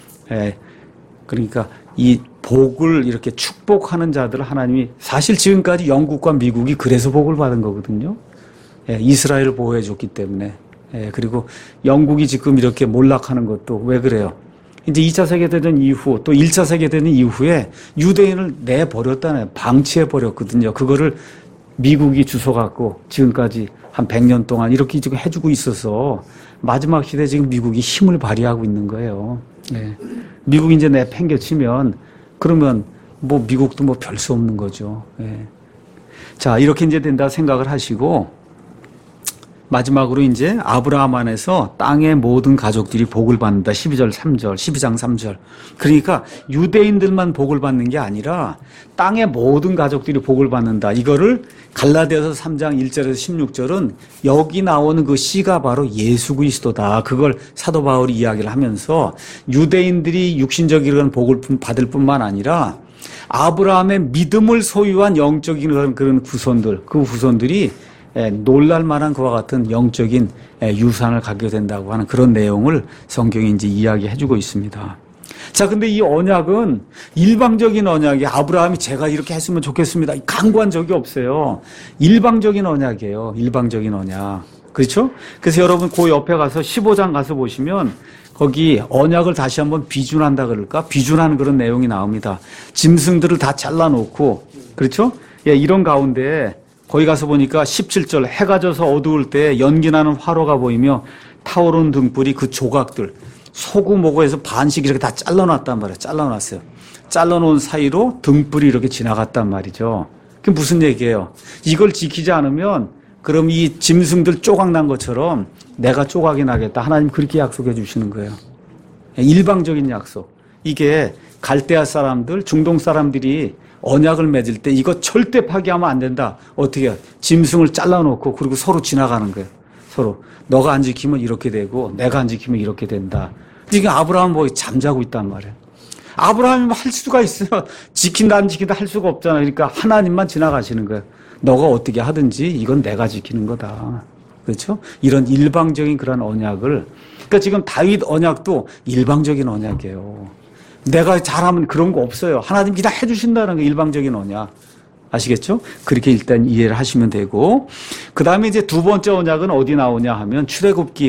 그러니까 이 복을 이렇게 축복하는 자들을 하나님이 사실 지금까지 영국과 미국이 그래서 복을 받은 거거든요. 이스라엘을 보호해 줬기 때문에. 그리고 영국이 지금 이렇게 몰락하는 것도 왜 그래요? 이제 2차 세계대전 이후 또 1차 세계대전 이후에 유대인을 내버렸다네요. 방치해버렸거든요. 그거를 미국이 주워갖고 지금까지 한 100년 동안 이렇게 지금 해주고 있어서 마지막 시대에 지금 미국이 힘을 발휘하고 있는 거예요. 미국이 이제 내팽개치면 그러면 뭐 미국도 뭐 별 수 없는 거죠. 자, 이렇게 이제 된다 생각을 하시고 마지막으로 이제 아브라함 안에서 땅의 모든 가족들이 복을 받는다. 12장 3절. 그러니까 유대인들만 복을 받는 게 아니라 땅의 모든 가족들이 복을 받는다. 이거를 갈라디아서 3장 1절에서 16절은 여기 나오는 그 씨가 바로 예수 그리스도다. 그걸 사도 바울이 이야기를 하면서 유대인들이 육신적인 복을 받을 뿐만 아니라 아브라함의 믿음을 소유한 영적인 그런 후손들, 그 후손들이 놀랄만한 그와 같은 영적인 유산을 갖게 된다고 하는 그런 내용을 성경이 이제 이야기해주고 있습니다. 자, 근데 이 언약은 일방적인 언약이 아브라함이 제가 이렇게 했으면 좋겠습니다. 강구한 적이 없어요. 일방적인 언약이에요. 일방적인 언약. 그렇죠? 그래서 여러분 그 옆에 가서 15장 가서 보시면 거기 언약을 다시 한번 비준한다 그럴까? 비준하는 그런 내용이 나옵니다. 짐승들을 다 잘라놓고, 그렇죠? 예, 이런 가운데 거기 가서 보니까 17절 해가 져서 어두울 때 연기나는 화로가 보이며 타오르는 등불이 그 조각들 소구모구에서 반씩 이렇게 다 잘라놨단 말이에요. 잘라놨어요. 잘라놓은 사이로 등불이 이렇게 지나갔단 말이죠. 그게 무슨 얘기예요? 이걸 지키지 않으면 그럼 이 짐승들 조각난 것처럼 내가 조각이 나겠다. 하나님 그렇게 약속해 주시는 거예요. 일방적인 약속. 이게 갈대아 사람들, 중동 사람들이 언약을 맺을 때 이거 절대 파기하면 안 된다. 어떻게 해요? 짐승을 잘라놓고 그리고 서로 지나가는 거예요. 서로. 너가 안 지키면 이렇게 되고 내가 안 지키면 이렇게 된다. 지금 아브라함은 뭐 잠자고 있단 말이에요. 아브라함이 할 수가 있어요. 지킨다 안 지킨다 할 수가 없잖아요. 그러니까 하나님만 지나가시는 거예요. 너가 어떻게 하든지 이건 내가 지키는 거다. 그렇죠? 이런 일방적인 그런 언약을 그러니까 지금 다윗 언약도 일방적인 언약이에요. 내가 잘하면 그런 거 없어요. 하나님이 다 해주신다는 게 일방적인 언약. 아시겠죠? 그렇게 일단 이해를 하시면 되고 그 다음에 이제 두 번째 언약은 어디 나오냐 하면 출애굽기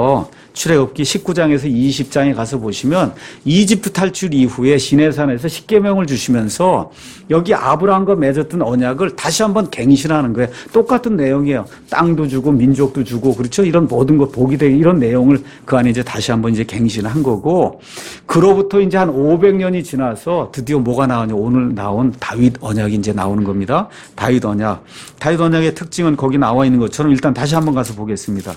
19장에서 20장에 가서 보시면 이집트 탈출 이후에 시내산에서 십계명을 주시면서 여기 아브라함과 맺었던 언약을 다시 한번 갱신하는 거예요. 똑같은 내용이에요. 땅도 주고 민족도 주고 그렇죠? 이런 모든 것 복이 되게 이런 내용을 그 안에 이제 다시 한번 이제 갱신한 거고 그로부터 이제 한 500년이 지나서 드디어 뭐가 나오냐 오늘 나온 다윗 언약이 이제 나오는 겁니다. 다윗 언약. 다윗 언약의 특징은 거기 나와 있는 것처럼 일단 다시 한번 가서 보겠습니다.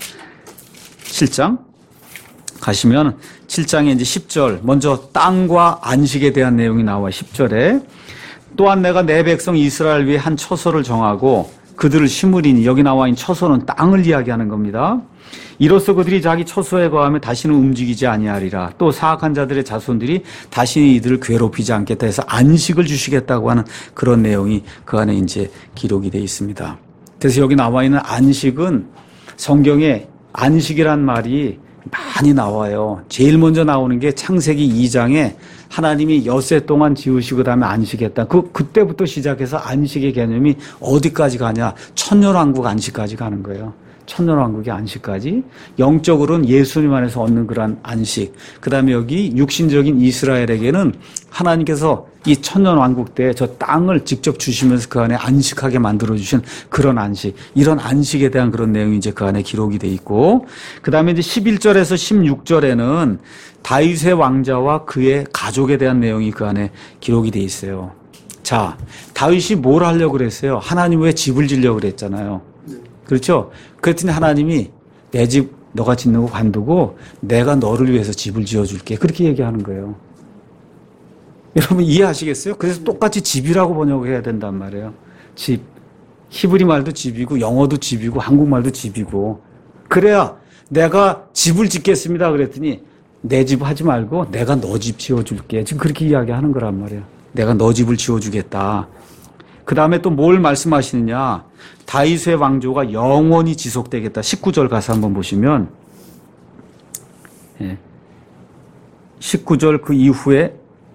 7장. 가시면 7장에 이제 10절 먼저 땅과 안식에 대한 내용이 나와 10절에 또한 내가 내 백성 이스라엘 위에 한 처소를 정하고 그들을 심으리니 여기 나와 있는 처소는 땅을 이야기하는 겁니다. 이로써 그들이 자기 처소에 거하며 다시는 움직이지 아니하리라. 또 사악한 자들의 자손들이 다시는 이들을 괴롭히지 않겠다 해서 안식을 주시겠다고 하는 그런 내용이 그 안에 이제 기록이 되어 있습니다. 그래서 여기 나와 있는 안식은 성경에 안식이란 말이 많이 나와요. 제일 먼저 나오는 게 창세기 2장에 하나님이 엿새 동안 지으시고 그다음에 안식했다. 그때부터 시작해서 안식의 개념이 어디까지 가냐? 천년왕국 안식까지 가는 거예요. 천년왕국의 안식까지. 영적으로는 예수님 안에서 얻는 그러한 안식. 그다음에 여기 육신적인 이스라엘에게는 하나님께서 이 천년왕국 때 저 땅을 직접 주시면서 그 안에 안식하게 만들어주신 그런 안식. 이런 안식에 대한 그런 내용이 이제 그 안에 기록이 돼 있고 그다음에 이제 11절에서 16절에는 다윗의 왕자와 그의 가족에 대한 내용이 그 안에 기록이 돼 있어요. 자, 다윗이 뭘 하려고 그랬어요? 하나님 왜 집을 지려고 그랬잖아요. 그렇죠? 그랬더니 하나님이 내 집 너가 짓는 거 관두고 내가 너를 위해서 집을 지어줄게. 그렇게 얘기하는 거예요. 여러분 이해하시겠어요? 그래서 똑같이 집이라고 번역해야 된단 말이에요. 집. 히브리 말도 집이고 영어도 집이고 한국말도 집이고 그래야 내가 집을 짓겠습니다. 그랬더니 내 집 하지 말고 내가 너 집 지어줄게. 지금 그렇게 이야기하는 거란 말이에요. 내가 너 집을 지어주겠다. 그 다음에 또 뭘 말씀하시느냐. 다윗의 왕조가 영원히 지속되겠다. 19절 가서 한번 보시면 19절 그 이후에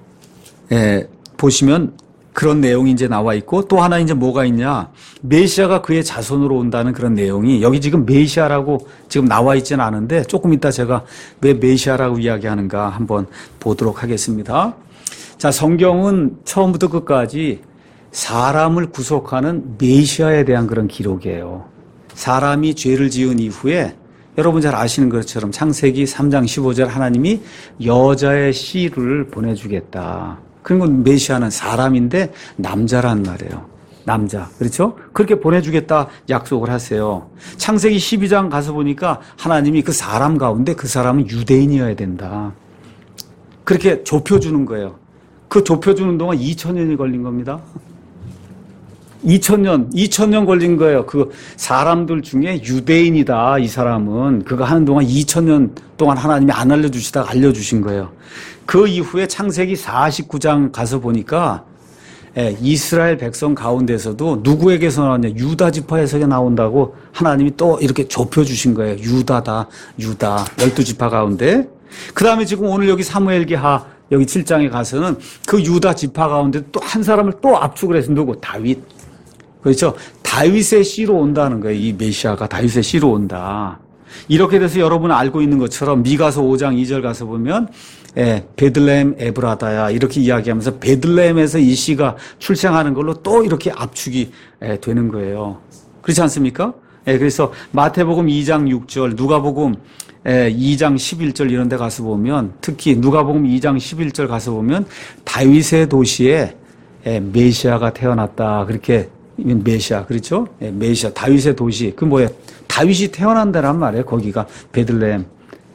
보시면 그런 내용이 이제 나와 있고 또 하나 이제 뭐가 있냐. 메시아가 그의 자손으로 온다는 그런 내용이 여기 지금 메시아라고 지금 나와 있지는 않은데 조금 이따 제가 왜 메시아라고 이야기하는가 한번 보도록 하겠습니다. 자, 성경은 처음부터 끝까지 사람을 구속하는 메시아에 대한 그런 기록이에요. 사람이 죄를 지은 이후에 여러분 잘 아시는 것처럼 창세기 3장 15절 하나님이 여자의 씨를 보내주겠다. 그리고 메시아는 사람인데 남자란 말이에요. 남자. 그렇죠? 그렇게 보내주겠다 약속을 하세요. 창세기 12장 가서 보니까 하나님이 그 사람 가운데 그 사람은 유대인이어야 된다. 그렇게 좁혀주는 거예요. 그 좁혀주는 동안 2000년이 걸린 겁니다. 2000년 걸린 거예요. 그 사람들 중에 유대인이다, 이 사람은. 그거 하는 동안 2000년 동안 하나님이 안 알려주시다가 알려주신 거예요. 그 이후에 창세기 49장 가서 보니까 이스라엘 백성 가운데서도 누구에게서 나왔냐. 유다 지파에서 나온다고 하나님이 또 이렇게 좁혀주신 거예요. 유다다, 유다. 12지파 가운데. 그 다음에 지금 오늘 여기 사무엘기하 여기 7장에 가서는 그 유다 지파 가운데 또 한 사람을 또 압축을 해서 누구? 다윗. 그렇죠? 다윗의 씨로 온다는 거예요. 이 메시아가 다윗의 씨로 온다. 이렇게 돼서 여러분 알고 있는 것처럼 미가서 5장 2절 가서 보면 베들레헴 에브라다야 이렇게 이야기하면서 베들레헴에서 이 씨가 출생하는 걸로 또 이렇게 압축이 되는 거예요. 그렇지 않습니까? 그래서 마태복음 2장 6절, 누가복음 2장 11절 이런 데 가서 보면, 특히 누가복음 2장 11절 가서 보면 다윗의 도시에 메시아가 태어났다. 그렇게 메시아, 그렇죠? 메시아, 다윗의 도시. 그 뭐예요? 다윗이 태어난 데란 말이에요. 거기가 베들레헴,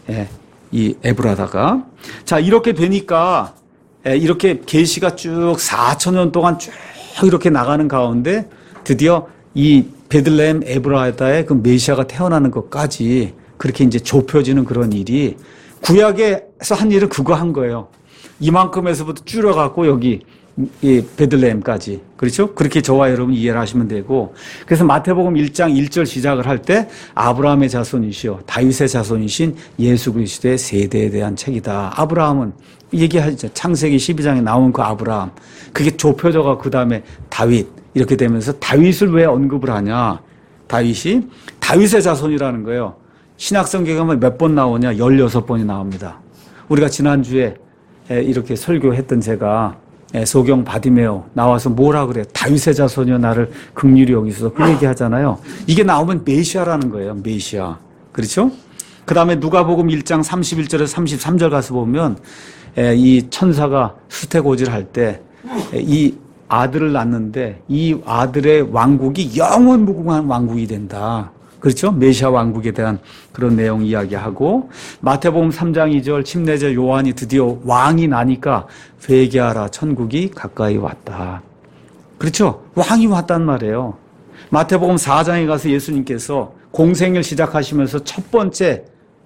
이 에브라다가. 자, 이렇게 되니까 이렇게 계시가 쭉 4,000년 동안 쭉 이렇게 나가는 가운데 드디어 이 베들레헴 에브라다에 그 메시아가 태어나는 것까지 그렇게 이제 좁혀지는 그런 일이, 구약에서 한 일은 그거 한 거예요. 이만큼에서부터 줄여갖고 여기 이 베들레헴까지. 그렇죠? 그렇게 저와 여러분 이해를 하시면 되고, 그래서 마태복음 1장 1절 시작을 할 때 아브라함의 자손이시여 다윗의 자손이신 예수 그리스도의 세대에 대한 책이다. 아브라함은 얘기하죠. 창세기 12장에 나온 그 아브라함. 그게 좁혀져가 그 다음에 다윗 이렇게 되면서 다윗을 왜 언급을 하냐? 다윗이 다윗의 자손이라는 거예요. 신약성경에 가면 몇 번 나오냐? 16번이 나옵니다. 우리가 지난주에 이렇게 설교했던 제가 소경 바디메오 나와서 뭐라 그래요? 다윗의 자손이여 나를 긍휼히 여기소서 그 얘기하잖아요. 이게 나오면 메시아라는 거예요. 메시아. 그렇죠? 그 다음에 누가복음 1장 31절에서 33절 가서 보면 이 천사가 수태고지를 할 때 이 아들을 낳는데 이 아들의 왕국이 영원 무궁한 왕국이 된다. 그렇죠? 메시아 왕국에 대한 그런 내용 이야기하고, 마태복음 3장 2절 침례자 요한이 드디어 왕이 나니까 회개하라 천국이 가까이 왔다. 그렇죠? 왕이 왔단 말이에요. 마태복음 4장에 가서 예수님께서 공생을 시작하시면서 첫 번째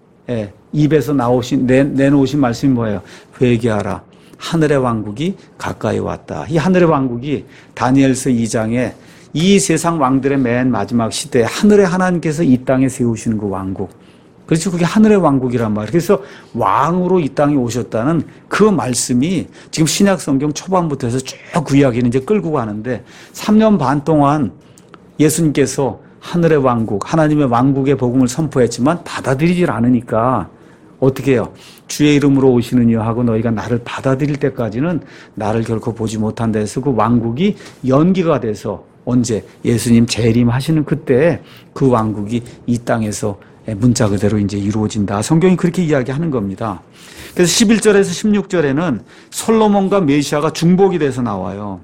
입에서 내놓으신 말씀이 뭐예요? 회개하라. 하늘의 왕국이 가까이 왔다. 이 하늘의 왕국이 다니엘서 2장에 이 세상 왕들의 맨 마지막 시대에 하늘의 하나님께서 이 땅에 세우시는 그 왕국. 그렇죠. 그게 하늘의 왕국이란 말이에요. 그래서 왕으로 이 땅에 오셨다는 그 말씀이 지금 신약 성경 초반부터 해서 쭉 그 이야기는 이제 끌고 가는데 3년 반 동안 예수님께서 하늘의 왕국, 하나님의 왕국의 복음을 선포했지만 받아들이질 않으니까 어떻게 해요? 주의 이름으로 오시는 이여 하고 너희가 나를 받아들일 때까지는 나를 결코 보지 못한다 해서 그 왕국이 연기가 돼서 언제 예수님 재림하시는 그때 그 왕국이 이 땅에서 문자 그대로 이제 이루어진다. 성경이 그렇게 이야기하는 겁니다. 그래서 11절에서 16절에는 솔로몬과 메시아가 중복이 돼서 나와요.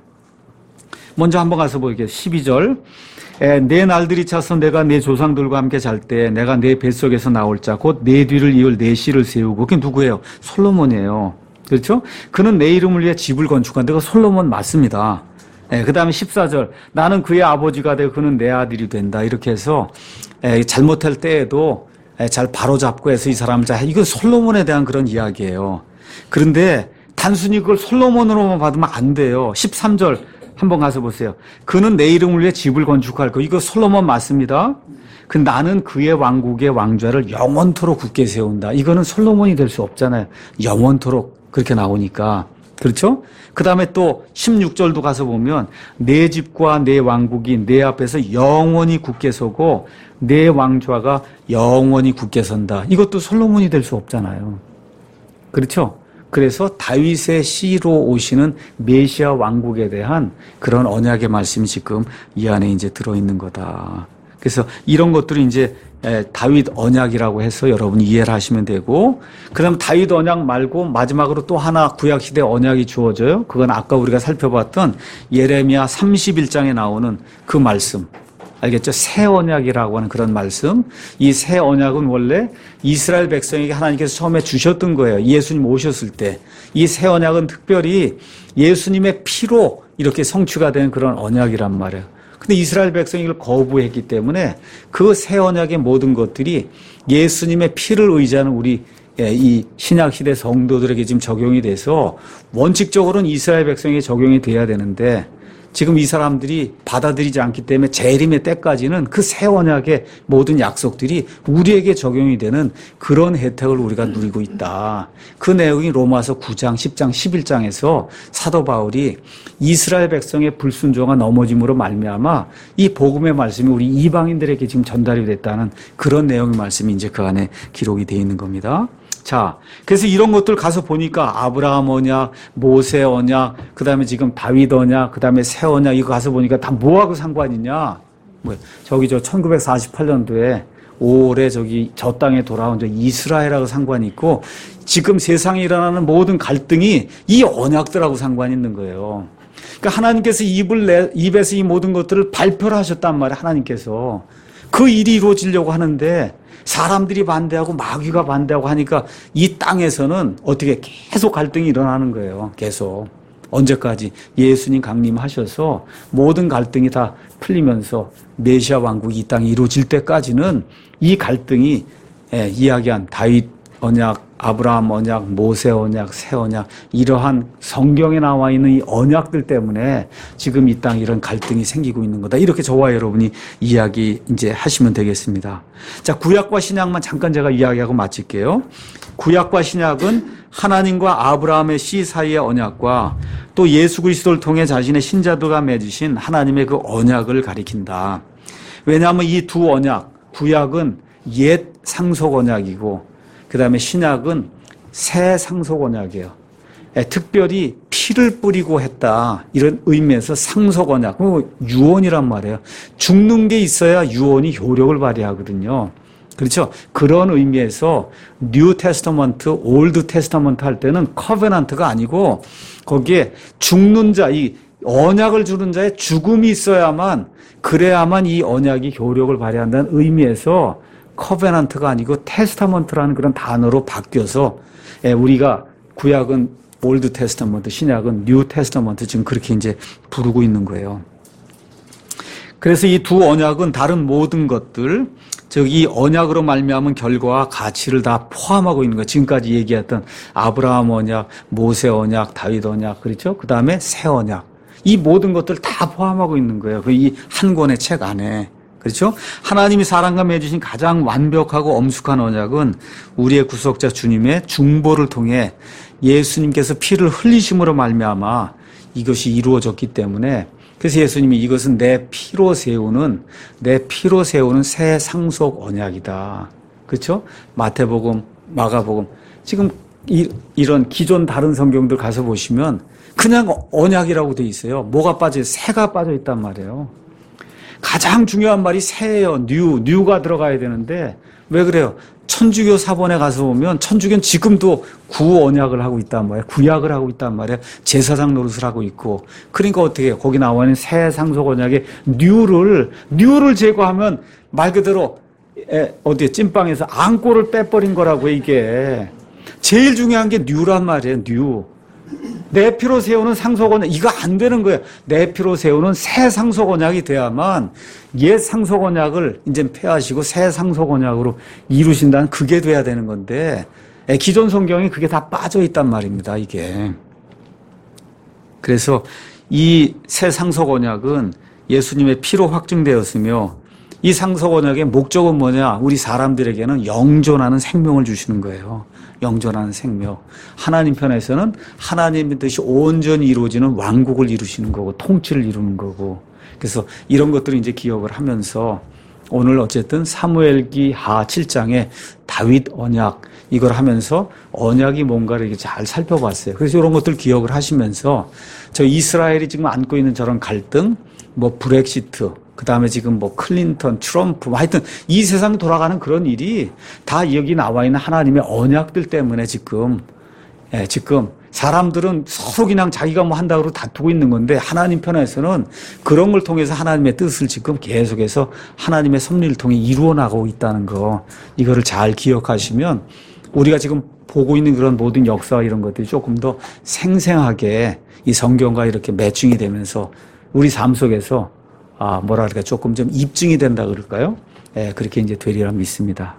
먼저 한번 가서 보게 12절. 내 날들이 차서 내가 내 조상들과 함께 잘 때 내가 내 뱃속에서 나올 자 곧 내 뒤를 이을 내 씨를 세우고. 그게 누구예요? 솔로몬이에요. 그렇죠? 그는 내 이름을 위해 집을 건축한 데가 솔로몬 맞습니다. 그 다음에 14절. 나는 그의 아버지가 되고 그는 내 아들이 된다. 이렇게 해서 잘못할 때에도 잘 바로잡고 해서 이 사람을 이거 솔로몬에 대한 그런 이야기예요. 그런데 단순히 그걸 솔로몬으로만 받으면 안 돼요. 13절 한번 가서 보세요. 그는 내 이름을 위해 집을 건축할 거. 이거 솔로몬 맞습니다. 그 나는 그의 왕국의 왕좌를 영원토록 굳게 세운다. 이거는 솔로몬이 될 수 없잖아요. 영원토록 그렇게 나오니까. 그렇죠? 그 다음에 또 16절도 가서 보면 내 집과 내 왕국이 내 앞에서 영원히 굳게 서고 내 왕좌가 영원히 굳게 선다. 이것도 솔로몬이 될 수 없잖아요. 그렇죠? 그래서 다윗의 씨로 오시는 메시아 왕국에 대한 그런 언약의 말씀이 지금 이 안에 이제 들어있는 거다. 그래서 이런 것들이 이제 다윗 언약이라고 해서 여러분이 이해를 하시면 되고, 그 다음 다윗 언약 말고 마지막으로 또 하나 구약시대 언약이 주어져요. 그건 아까 우리가 살펴봤던 예레미야 31장에 나오는 그 말씀. 알겠죠? 새 언약이라고 하는 그런 말씀. 이 새 언약은 원래 이스라엘 백성에게 하나님께서 처음에 주셨던 거예요. 예수님 오셨을 때. 이 새 언약은 특별히 예수님의 피로 이렇게 성취가 된 그런 언약이란 말이에요. 근데 이스라엘 백성이 이걸 거부했기 때문에 그 새 언약의 모든 것들이 예수님의 피를 의지하는 우리 이 신약시대 성도들에게 지금 적용이 돼서 원칙적으로는 이스라엘 백성에게 적용이 돼야 되는데 지금 이 사람들이 받아들이지 않기 때문에 재림의 때까지는 그 새 언약의 모든 약속들이 우리에게 적용이 되는 그런 혜택을 우리가 누리고 있다. 그 내용이 로마서 9장, 10장, 11장에서 사도 바울이 이스라엘 백성의 불순종과 넘어짐으로 말미암아 이 복음의 말씀이 우리 이방인들에게 지금 전달이 됐다는 그런 내용의 말씀이 이제 그 안에 기록이 되어 있는 겁니다. 자, 그래서 이런 것들 가서 보니까 아브라함 언약, 모세 언약, 그 다음에 지금 다윗 언약, 그 다음에 새 언약, 이거 가서 보니까 다 뭐하고 상관이냐? 저기 1948년도에 5월에 저 땅에 돌아온 이스라엘하고 상관이 있고, 지금 세상에 일어나는 모든 갈등이 이 언약들하고 상관이 있는 거예요. 그러니까 하나님께서 입에서 이 모든 것들을 발표를 하셨단 말이에요, 하나님께서. 그 일이 이루어지려고 하는데, 사람들이 반대하고 마귀가 반대하고 하니까 이 땅에서는 어떻게 계속 갈등이 일어나는 거예요. 계속. 언제까지? 예수님 강림하셔서 모든 갈등이 다 풀리면서 메시아 왕국이 이 땅에 이루어질 때까지는 이 갈등이 이야기한 다윗 언약, 아브라함 언약, 모세 언약, 새 언약, 이러한 성경에 나와 있는 이 언약들 때문에 지금 이 땅에 이런 갈등이 생기고 있는 거다. 이렇게 저와 여러분이 이야기 이제 하시면 되겠습니다. 자, 구약과 신약만 잠깐 제가 이야기하고 마칠게요. 구약과 신약은 하나님과 아브라함의 씨 사이의 언약과 또 예수 그리스도를 통해 자신의 신자들과 맺으신 하나님의 그 언약을 가리킨다. 왜냐하면 이 두 언약, 구약은 옛 상속 언약이고 그 다음에 신약은 새 상속 언약이에요. 특별히 피를 뿌리고 했다. 이런 의미에서 상속 언약, 유언이란 말이에요. 죽는 게 있어야 유언이 효력을 발휘하거든요. 그렇죠? 그런 의미에서 뉴 테스터먼트, 올드 테스터먼트 할 때는 커베넌트가 아니고 거기에 죽는 자, 이 언약을 주는 자의 죽음이 있어야만, 그래야만 이 언약이 효력을 발휘한다는 의미에서 커베넌트가 아니고 테스타먼트라는 그런 단어로 바뀌어서 우리가 구약은 올드 테스타먼트, 신약은 뉴 테스타먼트 지금 그렇게 이제 부르고 있는 거예요. 그래서 이 두 언약은 다른 모든 것들, 즉 이 언약으로 말미암은 결과와 가치를 다 포함하고 있는 거예요. 지금까지 얘기했던 아브라함 언약, 모세 언약, 다윗 언약, 그렇죠? 그 다음에 새 언약, 이 모든 것들 다 포함하고 있는 거예요. 이 한 권의 책 안에. 그렇죠? 하나님이 사람과 맺으신 가장 완벽하고 엄숙한 언약은 우리의 구속자 주님의 중보를 통해 예수님께서 피를 흘리심으로 말미암아 이것이 이루어졌기 때문에, 그래서 예수님이 이것은 내 피로 세우는 새 상속 언약이다. 그렇죠? 마태복음, 마가복음, 지금 이런 기존 다른 성경들 가서 보시면 그냥 언약이라고 돼 있어요. 뭐가 빠져? 새가 빠져 있단 말이에요. 가장 중요한 말이 새예요. 뉴가 들어가야 되는데 왜 그래요? 천주교 사본에 가서 보면 천주교는 지금도 구언약을 하고 있단 말이에요. 구약을 하고 있단 말이에요. 제사장 노릇을 하고 있고. 그러니까 어떻게 해요? 거기 나와 있는 새 상속 언약의 뉴를 제거하면 말 그대로 어디에 찐빵에서 앙꼬를 빼버린 거라고. 이게 제일 중요한 게 뉴란 말이에요. 뉴. 내 피로 세우는 상속 언약, 이거 안 되는 거예요. 내 피로 세우는 새 상속 언약이 돼야만 옛 상속 언약을 이제 폐하시고 새 상속 언약으로 이루신다는, 그게 돼야 되는 건데 기존 성경에 그게 다 빠져 있단 말입니다. 이게. 그래서 이 새 상속 언약은 예수님의 피로 확증되었으며, 이 상속 언약의 목적은 뭐냐? 우리 사람들에게는 영존하는 생명을 주시는 거예요. 영존하는 생명. 하나님 편에서는 하나님의 뜻이 온전히 이루어지는 왕국을 이루시는 거고, 통치를 이루는 거고. 그래서 이런 것들을 이제 기억을 하면서 오늘 어쨌든 사무엘기 하 7장에 다윗 언약, 이걸 하면서 언약이 뭔가를 이렇게 잘 살펴봤어요. 그래서 이런 것들 기억을 하시면서 저 이스라엘이 지금 안고 있는 저런 갈등, 브렉시트, 그 다음에 지금 클린턴, 트럼프, 하여튼 이 세상 돌아가는 그런 일이 다 여기 나와 있는 하나님의 언약들 때문에 지금 사람들은 서로 그냥 자기가 한다고 다투고 있는 건데, 하나님 편에서는 그런 걸 통해서 하나님의 뜻을 지금 계속해서 하나님의 섭리를 통해 이루어 나가고 있다는 거, 이거를 잘 기억하시면 우리가 지금 보고 있는 그런 모든 역사와 이런 것들이 조금 더 생생하게 이 성경과 이렇게 매칭이 되면서 우리 삶 속에서 조금 좀 입증이 된다 그럴까요? 그렇게 이제 되리라 믿습니다.